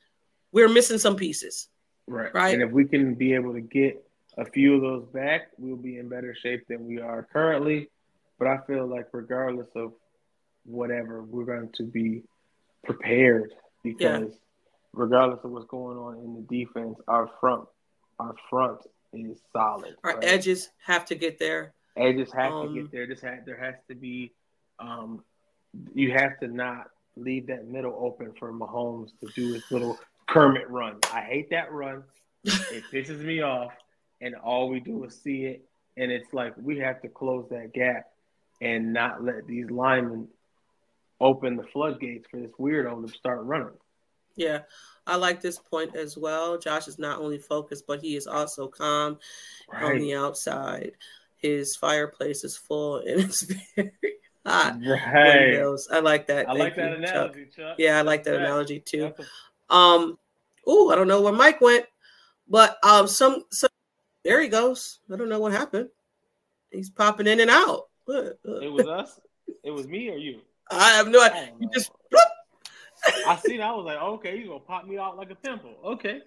we're missing some pieces. Right. Right. And if we can be able to get a few of those back, we'll be in better shape than we are currently. But I feel like regardless of whatever, we're going to be prepared, because yeah. regardless of what's going on in the defense, our front, our front is solid. Our right? edges have to get there. Edges have um, to get there. This ha- there has to be um, – you have to not leave that middle open for Mahomes to do his little Kermit run. I hate that run. It pisses me off, and all we do is see it, and it's like we have to close that gap and not let these linemen open the floodgates for this weirdo to start running. Yeah, I like this point as well. Josh is not only focused, but he is also calm right. on the outside. His fireplace is full, and it's very hot. Right. Windows. I like that. I Thank like that you, analogy, Chuck. Chuck. Yeah, I like that yeah. analogy too. A- um, oh, I don't know where Mike went, but um, some some there he goes. I don't know what happened. He's popping in and out. It was us. It was me or you. I have no idea. You just. I seen. I was like, okay, you gonna pop me out like a pimple? Okay.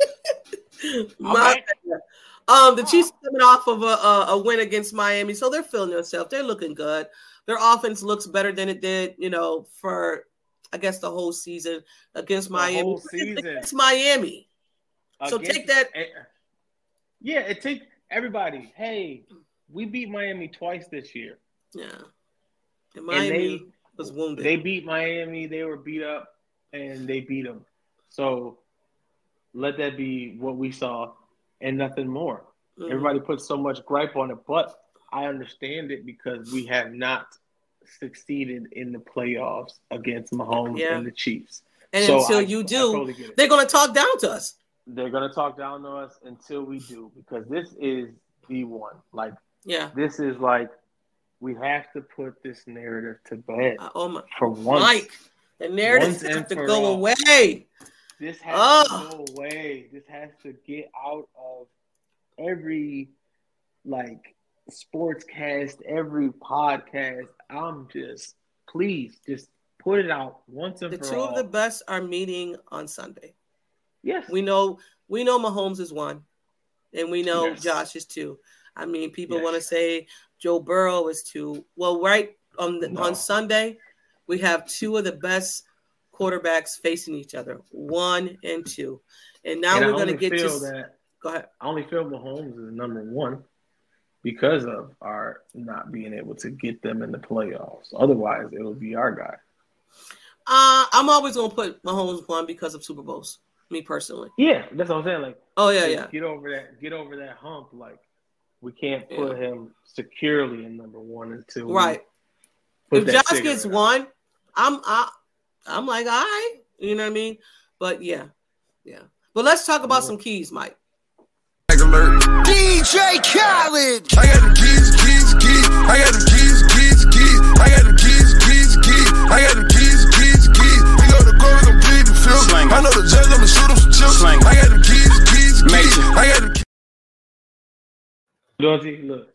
My, um, the Chiefs coming off of a, a, a win against Miami, so they're feeling themselves. They're looking good. Their offense looks better than it did, you know, for I guess the whole season against the Miami. Whole season. Against Miami. So against, take that. Yeah, it take everybody. Hey, we beat Miami twice this year. Yeah, and Miami and they, was wounded. They beat Miami. They were beat up, and they beat them. So let that be what we saw and nothing more. Mm-hmm. Everybody puts so much gripe on it, but I understand it because we have not succeeded in the playoffs against Mahomes yeah. and the Chiefs. And so until I, you do, totally they're going to talk down to us. They're going to talk down to us until we do, because this is the one. Like, yeah, this is like, we have to put this narrative to bed uh, oh my, for once. Mike, the narrative has to go all. away. This has oh. to go away. This has to get out of every, like, sportscast, every podcast. I'm just, please, just put it out once and the for all. The two of the best are meeting on Sunday. Yes. We know we know Mahomes is one, and we know yes. Josh is two. I mean, people yes. want to say Joe Burrow is two. Well, right on the, no. on Sunday, we have two of the best quarterbacks facing each other, one and two. And now and we're going to get to that. Go ahead. I only feel Mahomes is number one because of our not being able to get them in the playoffs. Otherwise, it will be our guy. Uh, I'm always going to put Mahomes one because of Super Bowls. Me personally. Yeah, that's what I'm saying. Like, oh yeah, yeah. Get over that. Get over that hump. Like, we can't put yeah. him securely in number one and two. Right. if Josh gets one, I'm I, I'm like, all right, you know what I mean? But yeah, yeah. But let's talk about some keys, Mike. Alert. D J Khaled. I got them keys, keys, keys. I got them keys, keys, keys. I got them keys, keys, keys. I got them keys, keys, keys. We go to go and bleed the field. Slang. I know the judge, I'ma shoot him some chips. Slang. I got them keys, keys, keys. I got them keys. Dorothy, look.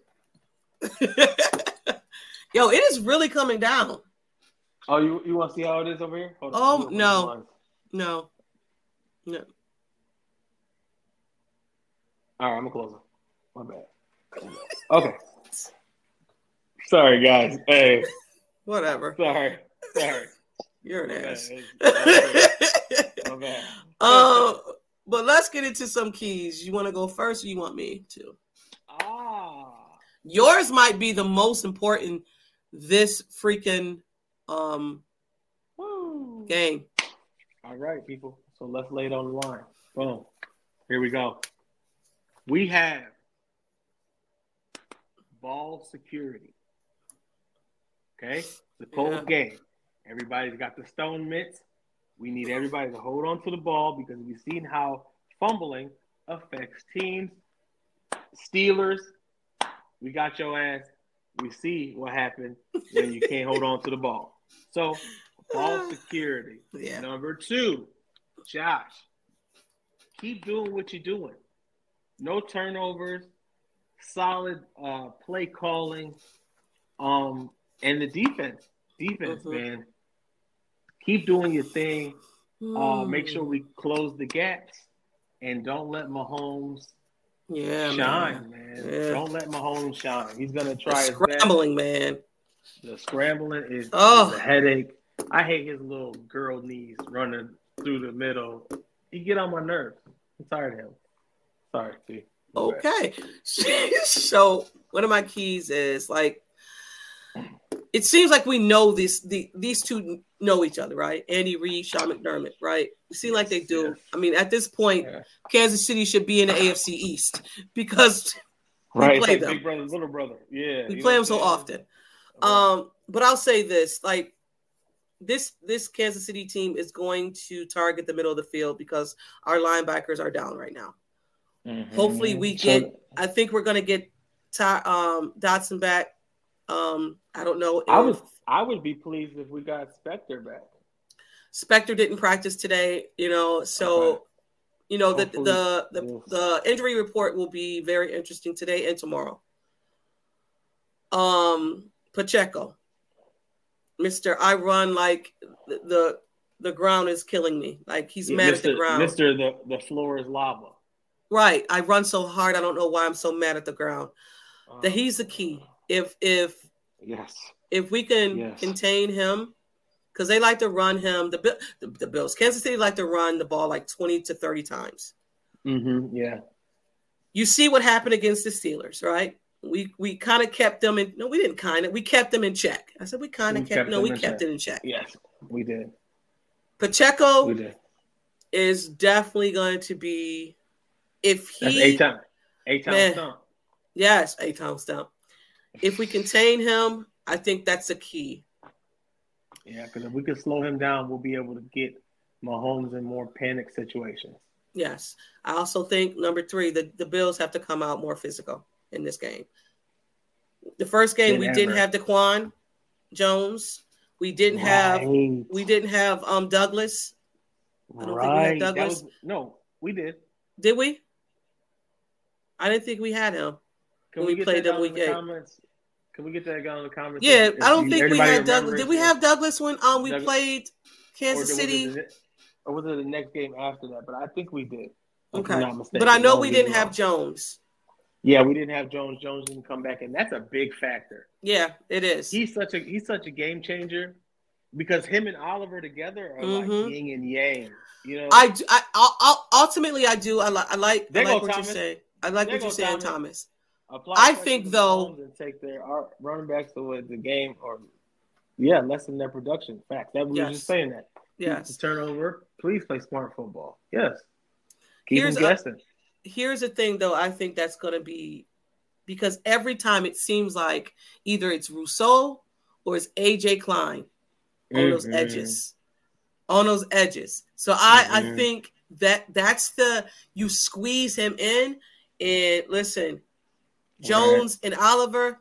Yo, it is really coming down. Oh, you you want to see how it is over here? Hold oh on. no, no, no. All right, I'm gonna close it. My bad. Okay. Sorry, guys. Hey. Whatever. Sorry. Sorry. You're an My ass. bad. My bad. Uh, but let's get into some keys. You want to go first, or you want me to? Ah. Yours might be the most important this freaking um Woo. game. All right, people. So let's lay it on the line. Boom. Here we go. We have ball security. Okay? It's a cold Yeah. game. Everybody's got the stone mitts. We need everybody to hold on to the ball because we've seen how fumbling affects teams. Steelers, we got your ass. We see what happened when you can't hold on to the ball. So, ball security. Yeah. Number two, Josh, keep doing what you're doing. No turnovers, solid uh, play calling, um, and the defense. Defense, Mhm. man. Keep doing your thing. Uh, Mm. make sure we close the gaps, and don't let Mahomes yeah, shine, man. man. Yeah. Don't let Mahomes shine. He's gonna The try his scrambling, man. best. The scrambling is, Oh. is a headache. I hate his little girl knees running through the middle. He get on my nerves. I'm tired of him. Sorry, T. Okay. So one of my keys is like, it seems like we know this. The these two know each other, right? Andy Reid, Sean McDermott, right? It seems like they do. Yes. I mean, at this point, Yeah. Kansas City should be in the A F C East because Right, we it's play like them. big brother, little brother. Yeah, We you play know them so what I'm often. saying? Um, but I'll say this: like this, this Kansas City team is going to target the middle of the field because our linebackers are down right now. Mhm. Hopefully, we So- get. I think we're going to get Ty, um, Dotson back. Um, I don't know if I would, I would be pleased if we got Spectre back. Spectre didn't practice today. You know, so Okay. you know the Hopefully, the the, yes. the injury report will be very interesting today and tomorrow. Um, Pacheco, Mister I run like the the, the ground is killing me. Like he's Yeah, mad Mister at the ground. Mister The, the floor is lava. Right. I run so hard. I don't know why I'm so mad at the ground. Um, That he's the key. If if Yes. if we can Yes. contain him, because they like to run him. The, Bill- the the Bills, Kansas City like to run the ball like twenty to thirty times. Mm-hmm. Yeah. You see what happened against the Steelers, right? We we kind of kept them in. No, we didn't kind of. We kept them in check. I said we kind We of kept. kept No, them we in kept check. it in check. Yes, we did. Pacheco We did. is definitely going to be. If he That's eight time. Eight time Man. stump. Yes, eight time stump. If we contain him, I think that's the key. Yeah, because if we can slow him down, we'll be able to get Mahomes in more panic situations. Yes. I also think number three, the, the Bills have to come out more physical in this game. The first game Than we ever. didn't have Daquan Jones. We didn't have Right. we didn't have um Douglas. I don't think we had Right. That Douglas. was, no, we did. Did we? I didn't think we had him. Can When we get played that them down in week the eight. comments? Can we get that down in the comments? Yeah, If- if I don't you- think we anybody had Douglas. remembers Did we it? have Douglas when um we Douglas- played Or Kansas was it City? the- Or was it the next game after that? But I think we did. If I'm Okay. not mistaken. But I know Don't we get didn't me have wrong. Jones. Yeah, we didn't have Jones. Jones didn't come back, and that's a big factor. Yeah, it is. He's such a he's such a game changer because him and Oliver together are Mhm. like yin and yang. You know, I, do- I, I, I ultimately I do. I like I like, I There like go what Thomas. you're saying. I like There what you're go saying, Thomas. Thomas. Apply I pressure think, to though- Mahomes and take their our running backs away the game or yeah, lessen their production. Fact that we Yes. were just saying that. Yes. The turnover. Please play smart football. Yes. Keep Here's them a- guessing. Here's the thing, though. I think that's going to be because every time it seems like either it's Rousseau or is A J Klein on Mm-hmm. those edges? On those edges. So I, Mm-hmm. I think that that's the you squeeze him in and listen, Jones right. and Oliver,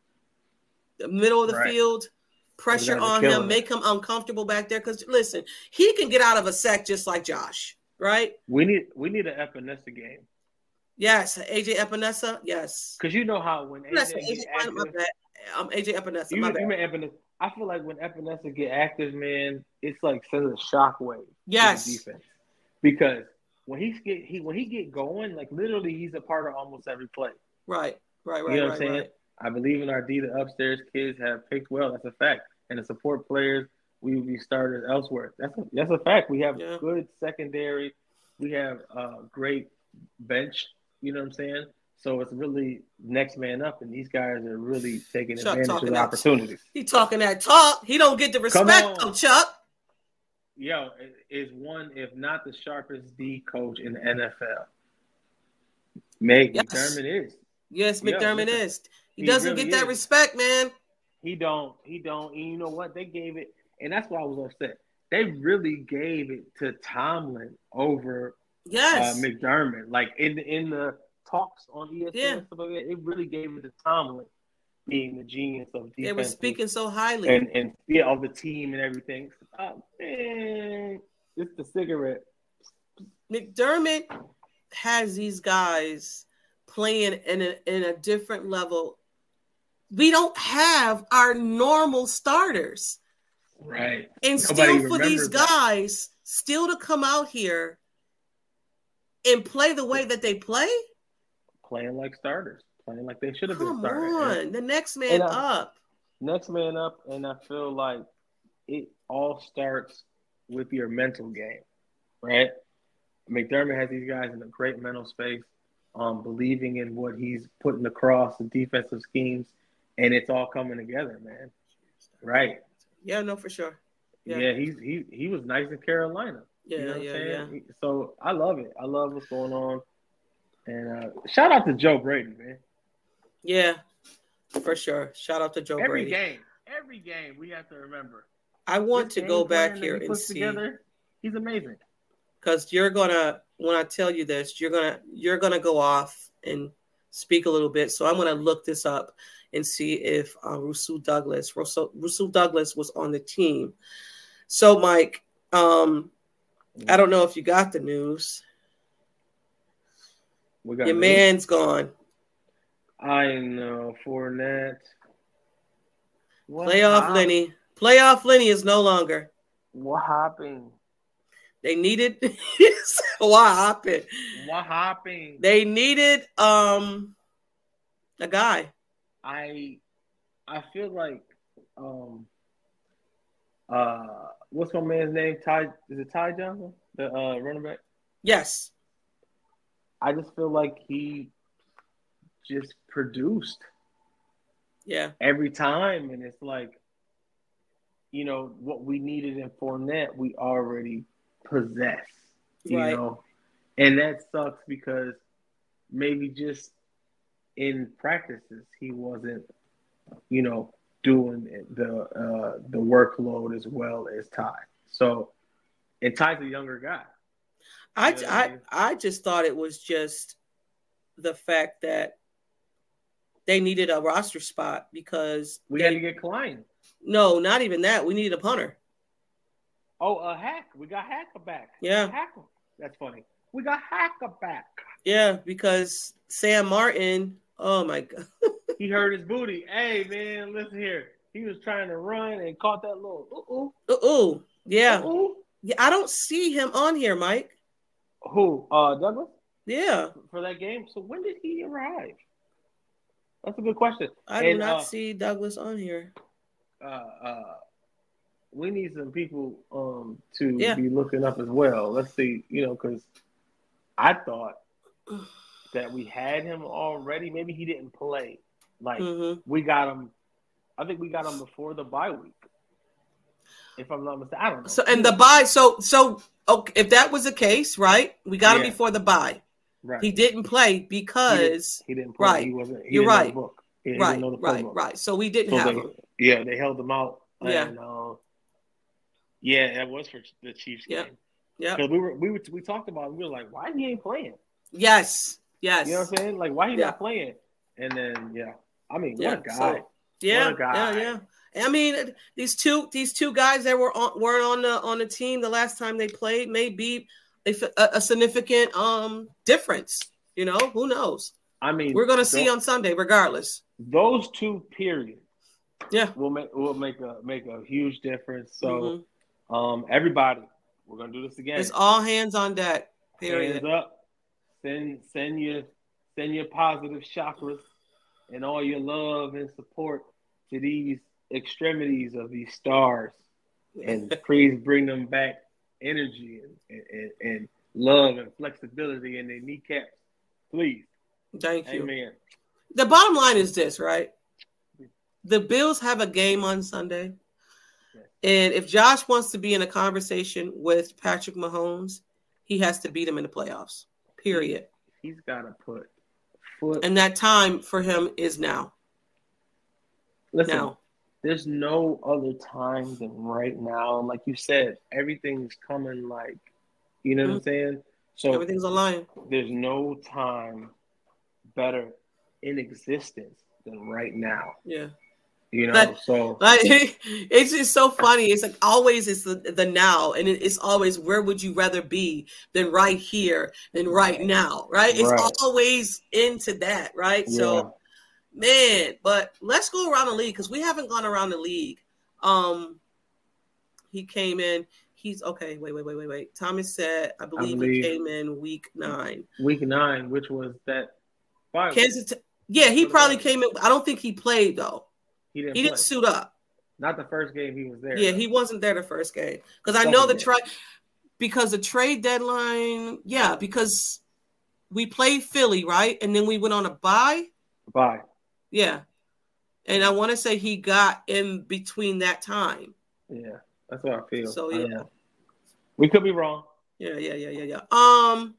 the middle of the right. field, pressure on him, it. make him uncomfortable back there. Because listen, he can get out of a sack just like Josh, right? We need we need an Epinesa game. Yes, A J Epinesa. Yes, because you know how when A J, A J active, my bad. Um, A J Epinesa. You, my bad. You mean Epinesa? I feel like when Epinesa get active, man, it's like sends a shockwave. Yes, to the defense. Because when he get he when he get going, like literally, he's a part of almost every play. Right, right, right. You know right, what I'm saying? Right. I believe in our D. The upstairs kids have picked well. That's a fact. And the support players, we will be started elsewhere. That's a, that's a fact. We have yeah. good secondary. We have a great bench. You know what I'm saying? So it's really next man up, and these guys are really taking Chuck advantage of the opportunities. He talking that talk. He don't get the respect of Chuck. Yo, is one, if not the sharpest D coach in the N F L. Meg yes. McDermott is. Yes, McDermott Yo, is. He, he doesn't really get that is. respect, man. He don't. He don't. And you know what? They gave it, and that's why I was upset. They really gave it to Tomlin over yes. uh, McDermott. Like in in the talks on E S P N, yeah. stuff like that, it really gave it to Tomlin being the genius of defense. They were speaking so highly, and and yeah, of the team and everything. Oh, man, it's the cigarette. McDermott has these guys playing in a in a different level. We don't have our normal starters. Right. And Nobody still for these that. guys, still to come out here and play the way that they play? Playing like starters. Playing like they should have come been starters. Come on. And, the next man I, up. Next man up. And I feel like it all starts with your mental game. Right? McDermott has these guys in a great mental space, um, believing in what he's putting across the defensive schemes. And it's all coming together, man. Right. Yeah, no, for sure. Yeah, yeah he's he he was nice in Carolina. Yeah, you know what yeah, I'm saying? yeah. So I love it. I love what's going on. And uh, shout out to Joe Brady, man. Yeah, for sure. Shout out to Joe every Brady. Every game, every game, we have to remember. I want to go back here and see. Together, he's amazing. Because you're gonna, when I tell you this, you're gonna you're gonna go off and speak a little bit. So I'm gonna look this up and see if uh, Rasul Douglas, Rasul, Rasul Douglas was on the team. So, Mike, um, I don't know if you got the news. We got Your news? man's gone. I know, Fournette. What Playoff happened? Lenny. Playoff Lenny is no longer. What happened? They needed. What happened? What happened? They needed um a guy. I I feel like um uh what's my man's name? Ty is it Ty Johnson, the uh running back? Yes. I just feel like he just produced. Yeah. Every time, and it's like, you know, what we needed in Fournette, we already possess. You right. know, and that sucks because maybe just in practices he wasn't, you know, doing the uh, the workload as well as Ty. So, and Ty's a younger guy. I, I I just thought it was just the fact that they needed a roster spot because we they, had to get Klein. No, not even that. We needed a punter. Oh, a uh, Hack. We got Hacker back. Yeah. Hacker. That's funny. We got Hacker back. Yeah, because Sam Martin, oh my God. He hurt his booty. Hey, man, listen here. He was trying to run and caught that little uh-oh. Uh-oh. Yeah. Uh-oh. Yeah, I don't see him on here, Mike. Who? Uh, Douglas? Yeah. For that game. So when did he arrive? That's a good question. I and, do not uh, see Douglas on here. Uh, uh, we need some people um to yeah. be looking up as well. Let's see, you know, because I thought that we had him already. Maybe he didn't play. Like mm-hmm. we got him. I think we got him before the bye week. If I'm not mistaken, I don't know. So and the bye. So so okay, if that was the case, right? We got yeah. him before the bye. Right. He didn't play because he didn't, he didn't play. Right. He wasn't. He You're didn't right. Know the book. He right. didn't know the right. book. Right. So we didn't so have they, him. Yeah, they held them out. Yeah. And, uh, yeah, that was for the Chiefs Yeah. game. Yeah. Because we were we were, we talked about it. We were like, why he ain't playing? Yes. Yes. You know what I'm saying? Like, why he Yeah. not playing? And then, yeah, I mean, Yeah, what a guy! so- Yeah. What a guy. Yeah. Yeah. I mean, these two these two guys that were on weren't on the on the team the last time they played may be a, a significant um difference. You know, who knows? I mean, We're gonna see those, on Sunday, regardless. those two periods. Yeah. will make will make a make a huge difference. So, Mhm. um, everybody, we're gonna do this again. It's all hands on deck. Period. Hands up. Send send your send your positive chakras and all your love and support to these extremities of these stars, and please bring them back energy and, and, and love and flexibility in their kneecaps. Please. Thank you. Amen. The bottom line is this, right? The Bills have a game on Sunday. And if Josh wants to be in a conversation with Patrick Mahomes, he has to beat him in the playoffs. Period. He's got to put foot. And that time for him is now. Listen, Now. there's no other time than right now. And like you said, everything's coming like, you know Mhm. what I'm saying? So Everything's a line. there's no time better in existence than right now. Yeah. You know, But- so Like, it's just so funny. It's like always it's the, the now, and it, it's always where would you rather be than right here than right now, right? It's Right. always into that, right? yeah. So, man, but let's go around the league because we haven't gone around the league. Um, he came in. He's okay. Wait, wait, wait, wait, wait. Thomas said, I believe, believe- he came in week nine. week nine, which was that five. Kansas. Yeah, he For the probably Vikings. came in. I don't think he played though. He didn't He play. didn't suit up. Not the first game he was there. Yeah, he wasn't there the first game because I know the Second trade because the trade deadline. Yeah, because we played Philly, right, and then we went on a bye. Bye. Yeah, and I want to say he got in between that time. Yeah, that's what I feel. So, I don't yeah. know. We could be wrong. Yeah, yeah, yeah, yeah, yeah. Um,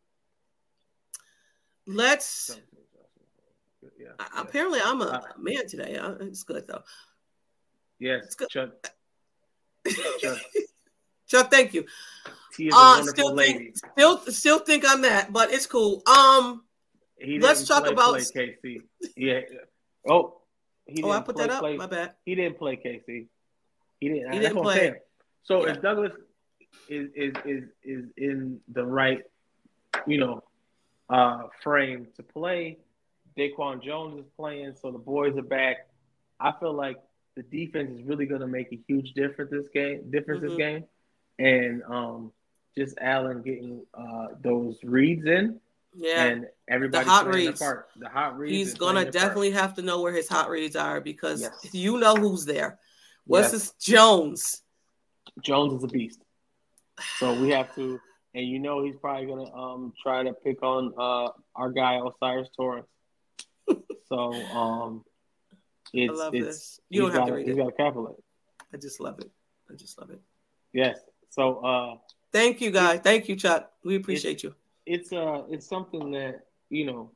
let's. Yeah. I- Apparently, I'm a Uh, man today. Uh, It's good though. Yes. It's good. Chuck, Chuck. Chuck, thank you. T is a Uh, wonderful still lady. think, still, still think I'm that, but it's cool. Um. He Let's didn't talk play, about- play K C. Yeah. Oh, he Oh, I didn't put play, that up. play- My bad. He didn't play K C. He didn't. He that's didn't what I'm play. saying. So Yeah. if Douglas is is is is in the right, you know, uh, frame to play, Daquan Jones is playing, so the boys are back. I feel like the defense is really going to make a huge difference this game. Difference Mhm. this game, and um, just Allen getting uh, those reads in. Yeah. And everybody The hot playing their reads. part. The hot reads. He's is gonna playing their part. definitely have to know where his hot reads are because Yes. you know who's there. What's Yes. this Jones? Jones is a beast. So we have to, and you know he's probably gonna um try to pick on uh our guy Osiris Torrance. So um, it's I love it's this. You don't he's have to gotta- read he's it. got to calculate. I just love it. I just love it. Yes. So uh, Thank you, guys. Thank you, Chuck. We appreciate you. it's uh it's something that you know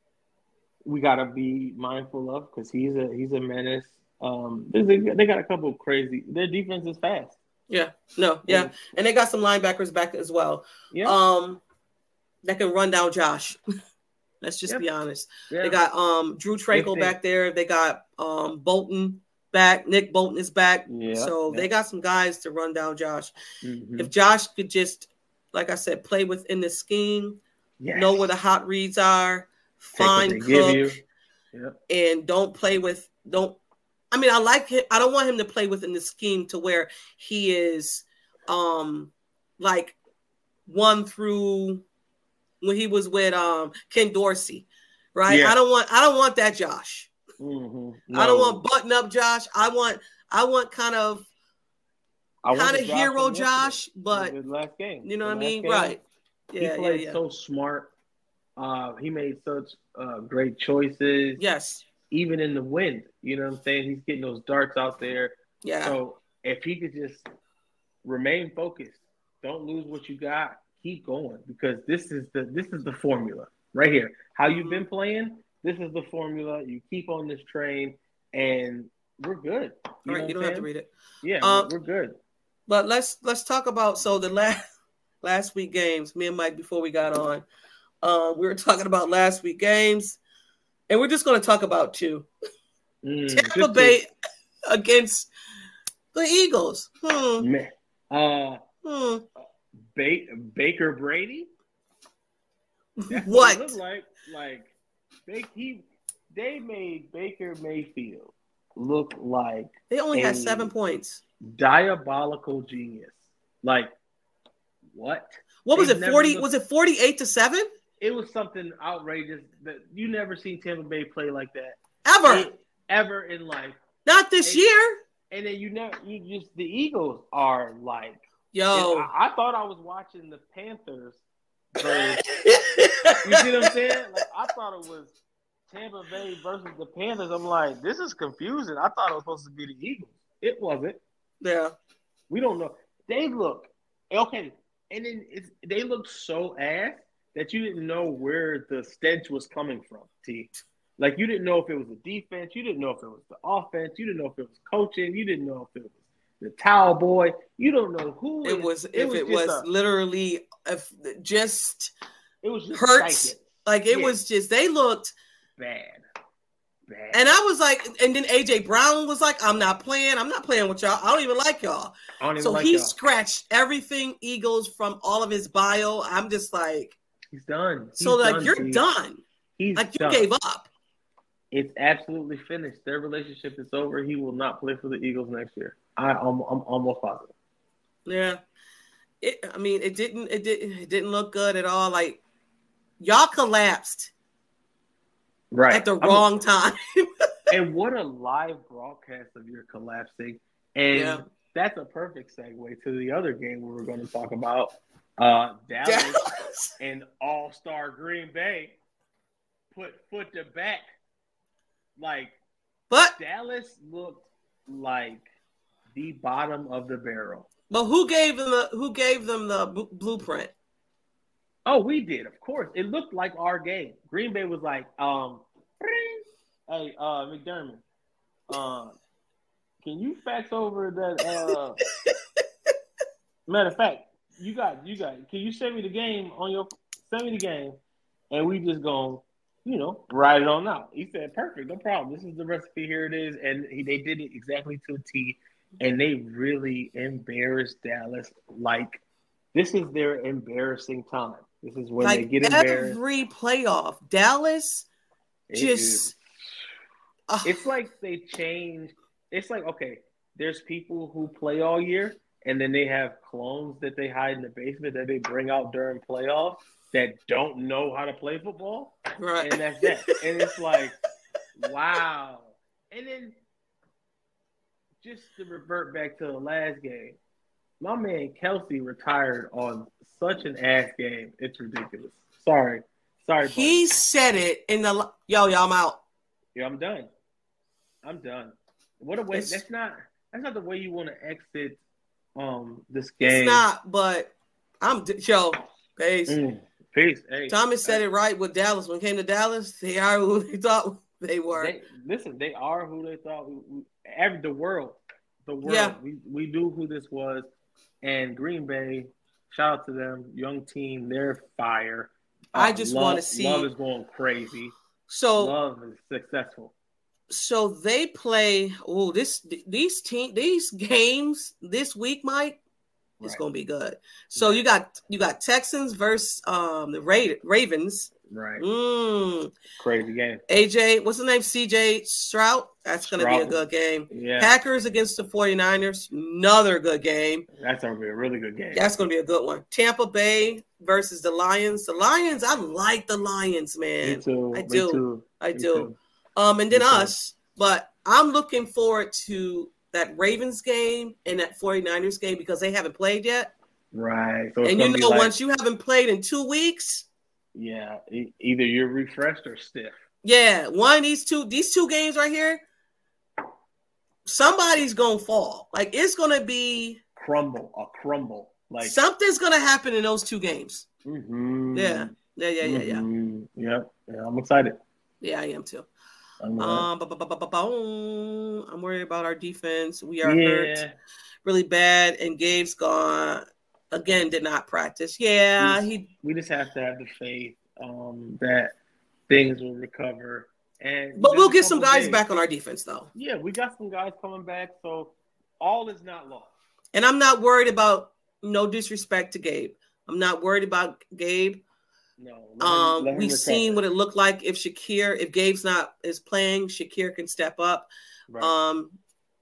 we gotta be mindful of because he's a he's a menace. Um, there's a, they got a couple of crazy. Their defense is fast. Yeah. No. Yeah. And they got some linebackers back as well. Yeah. Um, that can run down Josh. Let's just Yep. be honest. yeah. They got um Drew Tranquil If they- back there. They got um Bolton back. Nick Bolton is back. Yeah, So yeah. they got some guys to run down Josh. Mhm. If Josh could just, like I said, play within the scheme, Yes. know where the hot reads are, Take what find they give Cook, you. Yep. and don't play with don't. I mean, I like him. I don't want him to play within the scheme to where he is, um, like one through when he was with um Ken Dorsey, right? Yeah. I don't want. I don't want that Josh. Mhm. I don't No. want button up Josh. I want. I want kind of I want kind the of Josh hero from yesterday, Josh, but the last game. you know The what I last mean, game, right? He Yeah, yeah, played yeah. so smart. Uh, he made such uh, great choices. Yes. Even in the wind, you know what I'm saying? He's getting those darts out there. Yeah. So if he could just remain focused, don't lose what you got, keep going because this is the this is the formula right here. How you've Mm-hmm. been playing, this is the formula. You keep on this train, and we're good. You All right, know you don't what have I'm to read it. Yeah, Um, we're good. But let's let's talk about so the last last week games. Me and Mike before we got on, um, we were talking about last week games, and we're just going to talk about two. Mm, Tampa Bay against the Eagles. Hmm. Man. Uh, hmm. ba- Baker Brady. That's What? what it looked like? Like they he they made Baker Mayfield look like They only had a seven points. diabolical genius. Like what? What was They've it? never Forty? looked- Was it forty-eight to seven? It was something outrageous that you never seen Tampa Bay play like that Ever? It- ever in life. Not this And- year. And then you never you just the Eagles are like. Yo. I, I thought I was watching the Panthers. Versus, you see what I'm saying? Like I thought it was Tampa Bay versus the Panthers. I'm like, this is confusing. I thought it was supposed to be the Eagles. It wasn't. Yeah. We don't know. They look okay, and then it's, they look so ass that you didn't know where the stench was coming from. T, like you didn't know if it was the defense, you didn't know if it was the offense, you didn't know if it was coaching, you didn't know if it was the towel boy. You don't know who It is, was it if was it just was a, literally if just it was just hurts. stinking. Like it Yeah. was just they looked bad, bad. and I was like, and then A J Brown was like, I'm not playing, I'm not playing with y'all. I don't even like y'all. I don't even So like he y'all. scratched everything Eagles from all of his bio. I'm just like, He's done. He's so like done, you're T. done. He's Like you done. gave up. It's absolutely finished. Their relationship is over. He will not play for the Eagles next year. I, I'm, I'm almost positive. Yeah. It, I mean, it didn't it didn't it didn't look good at all. Like y'all collapsed Right. at the I'm- wrong time. And what a live broadcast of your collapsing. And Yeah. that's a perfect segue to the other game we were going to talk about. Uh, Dallas Dallas. and all-star Green Bay put foot to back. Like, But Dallas looked like the bottom of the barrel. but who gave them the who gave them the b- blueprint? Oh, we did, of course. It looked like our game. Green Bay was like, um, hey, uh, McDermott, uh, can you fax over that? Uh, matter of fact, you got, you got. Can you send me the game on your? Send me the game, and we just gonna, you know, ride it on out. He said, perfect, no problem. This is the recipe. Here it is, and he, they did it exactly to a T. And they really embarrassed Dallas. Like this is their embarrassing time. This is when they Like get embarrassed. every playoff, Dallas It just is- Ugh. it's like they change. It's like, okay, there's people who play all year, and then they have clones that they hide in the basement that they bring out during playoffs that don't know how to play football. right. And that's that. And it's like, wow. And then just to revert back to the last game, my man Kelsey retired on such an ass game. It's ridiculous. Sorry. Sorry, buddy. He said it in the yo, yo, I'm out. Yeah, I'm done. I'm done. What a way. It's- That's not. That's not the way you want to exit um this game. It's not, but I'm yo, peace. Mm, peace. Hey, Thomas said it right with Dallas. When it came to Dallas, they are who they thought they were. They, listen, they are who they thought. We, we, every the world, the world. Yeah. We we knew who this was, and Green Bay. Shout out to them, young team. They're fire. I just Love- wanna see- Love is going crazy. So Love is successful. so they play. Oh, this these team these games this week, Mike. It's Right. gonna be good. So you got you got Texans versus um the Ra- Ravens. Right. Mm. Crazy game. A J, what's the name? C J Stroud. That's gonna be a Stroud. good game. Yeah. Packers against the 49ers. Another good game. That's gonna be a really good game. That's gonna be a good one. Tampa Bay versus the Lions. The Lions, I like the Lions, man. Me too. I Me do. too. I Me do. too. Um, and then Me too. us, but I'm looking forward to that Ravens game and that 49ers game because they haven't played yet. Right. So it's And you gonna be know, like, once you haven't played in two weeks, yeah, e- either you're refreshed or stiff. yeah, one of these two, these two games right here, somebody's gonna fall. Like it's gonna be Crumble, a crumble. Like something's gonna happen in those two games. mhm. Yeah, yeah, yeah, yeah, yeah. Mhm. Yep. Yeah, I'm excited. Yeah, I am too. I'm, Um, ba- ba- ba- ba- ba- boom. I'm worried about our defense. We are yeah. hurt really bad, and Gabe's gone again. Did not practice. Yeah, we, he. we just have to have the faith um, that things will recover. And But just we'll a get some couple guys days. back on our defense, though. Yeah, we got some guys coming back, so all is not lost. And I'm not worried about, no disrespect to Gabe. I'm not worried about Gabe. No, let him- Um, let him we've recover. seen what it looked like if Shakir, if Gabe's not is playing, Shakir can step up. Right. Um,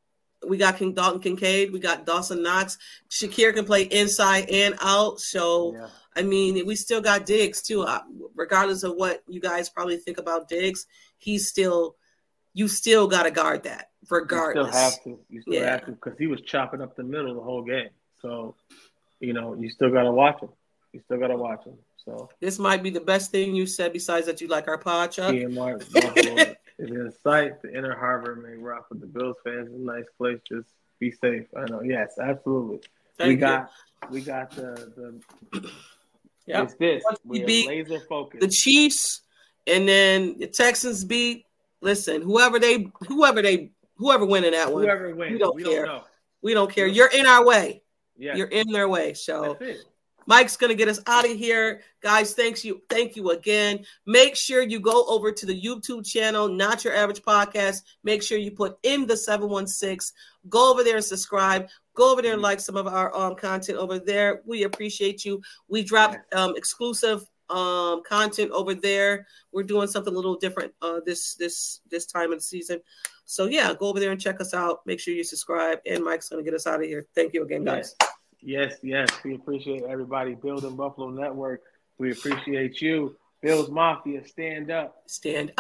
we got King Dalton Kincaid, we got Dawson Knox. Shakir can play inside and out. So Yeah. I mean, we still got Diggs too. Uh, regardless of what you guys probably think about Diggs, he's still, you still got to guard that. Regardless, You still have to. You still Yeah. have to because he was chopping up the middle the whole game. So, you know, you still got to watch him. You still got to watch him. So, This might be the best thing you said besides that you like our pod, Chuck. T and Mark Buffalo is in sight. The inner harbor may rock with the Bills fans. A nice place. Just be safe. I know. Yes, absolutely. Thank we you. got we got the the. Yep. It's this. Once we We're beat laser focused. The Chiefs, and then the Texans beat. Listen, whoever they, whoever they, whoever win in that one, Whoever wins, we don't we care. don't know. we don't care. You're in our way. Yeah, You're in their way. So. that's it. Mike's gonna get us out of here, guys. Thanks you, thank you again. Make sure you go over to the YouTube channel, Not Your Average Podcast. Make sure you put in the seven one six. Go over there and subscribe. Go over there and like some of our um content over there. We appreciate you. We drop um exclusive um content over there. We're doing something a little different uh this this this time of the season. So yeah, go over there and check us out. Make sure you subscribe. And Mike's gonna get us out of here. Thank you again, guys. Yes, yes. We appreciate everybody. Building Buffalo Network. We appreciate you. Bills Mafia, stand up. Stand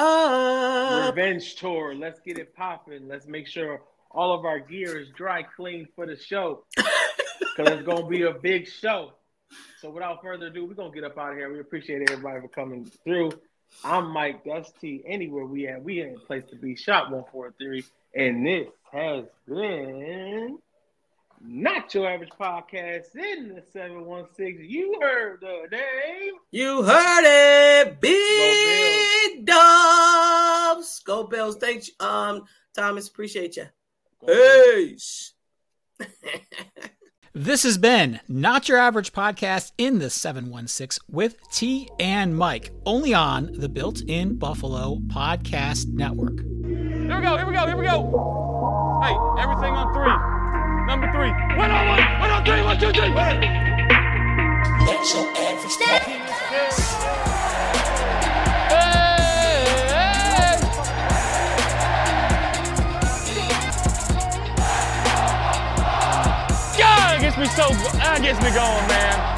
up. Revenge tour. Let's get it popping. Let's make sure all of our gear is dry clean for the show. Because it's going to be a big show. So without further ado, we're going to get up out of here. We appreciate everybody for coming through. I'm Mike. That's T. Anywhere we at, we in a place to be. Shop one four three. And this has been Not Your Average Podcast in the seven one six. You heard the name. You heard it. Big Dubs. Go Bills. Thanks, um, Thomas. Appreciate you. Peace. This has been Not Your Average Podcast in the seven one six with T and Mike, only on the Built-in Buffalo Podcast Network. Here we go, here we go, here we go. Hey, everything on three. Number three. One on one, one on three, one, two, three. One. Not your average podcast. God, it gets me so, that gets me going, man.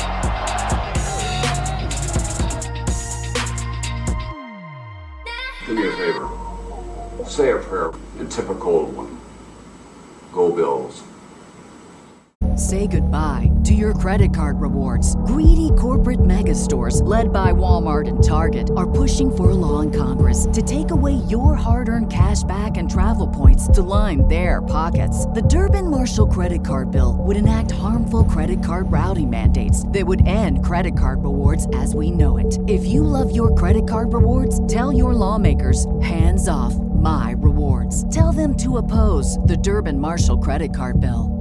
Do me a favor. Say a prayer and tip a cold one. Go Bills. Say goodbye to your credit card rewards. Greedy corporate mega stores, led by Walmart and Target, are pushing for a law in Congress to take away your hard-earned cash back and travel points to line their pockets. The Durbin-Marshall credit card bill would enact harmful credit card routing mandates that would end credit card rewards as we know it. If you love your credit card rewards, tell your lawmakers, hands off my rewards. Tell them to oppose the Durbin-Marshall credit card bill.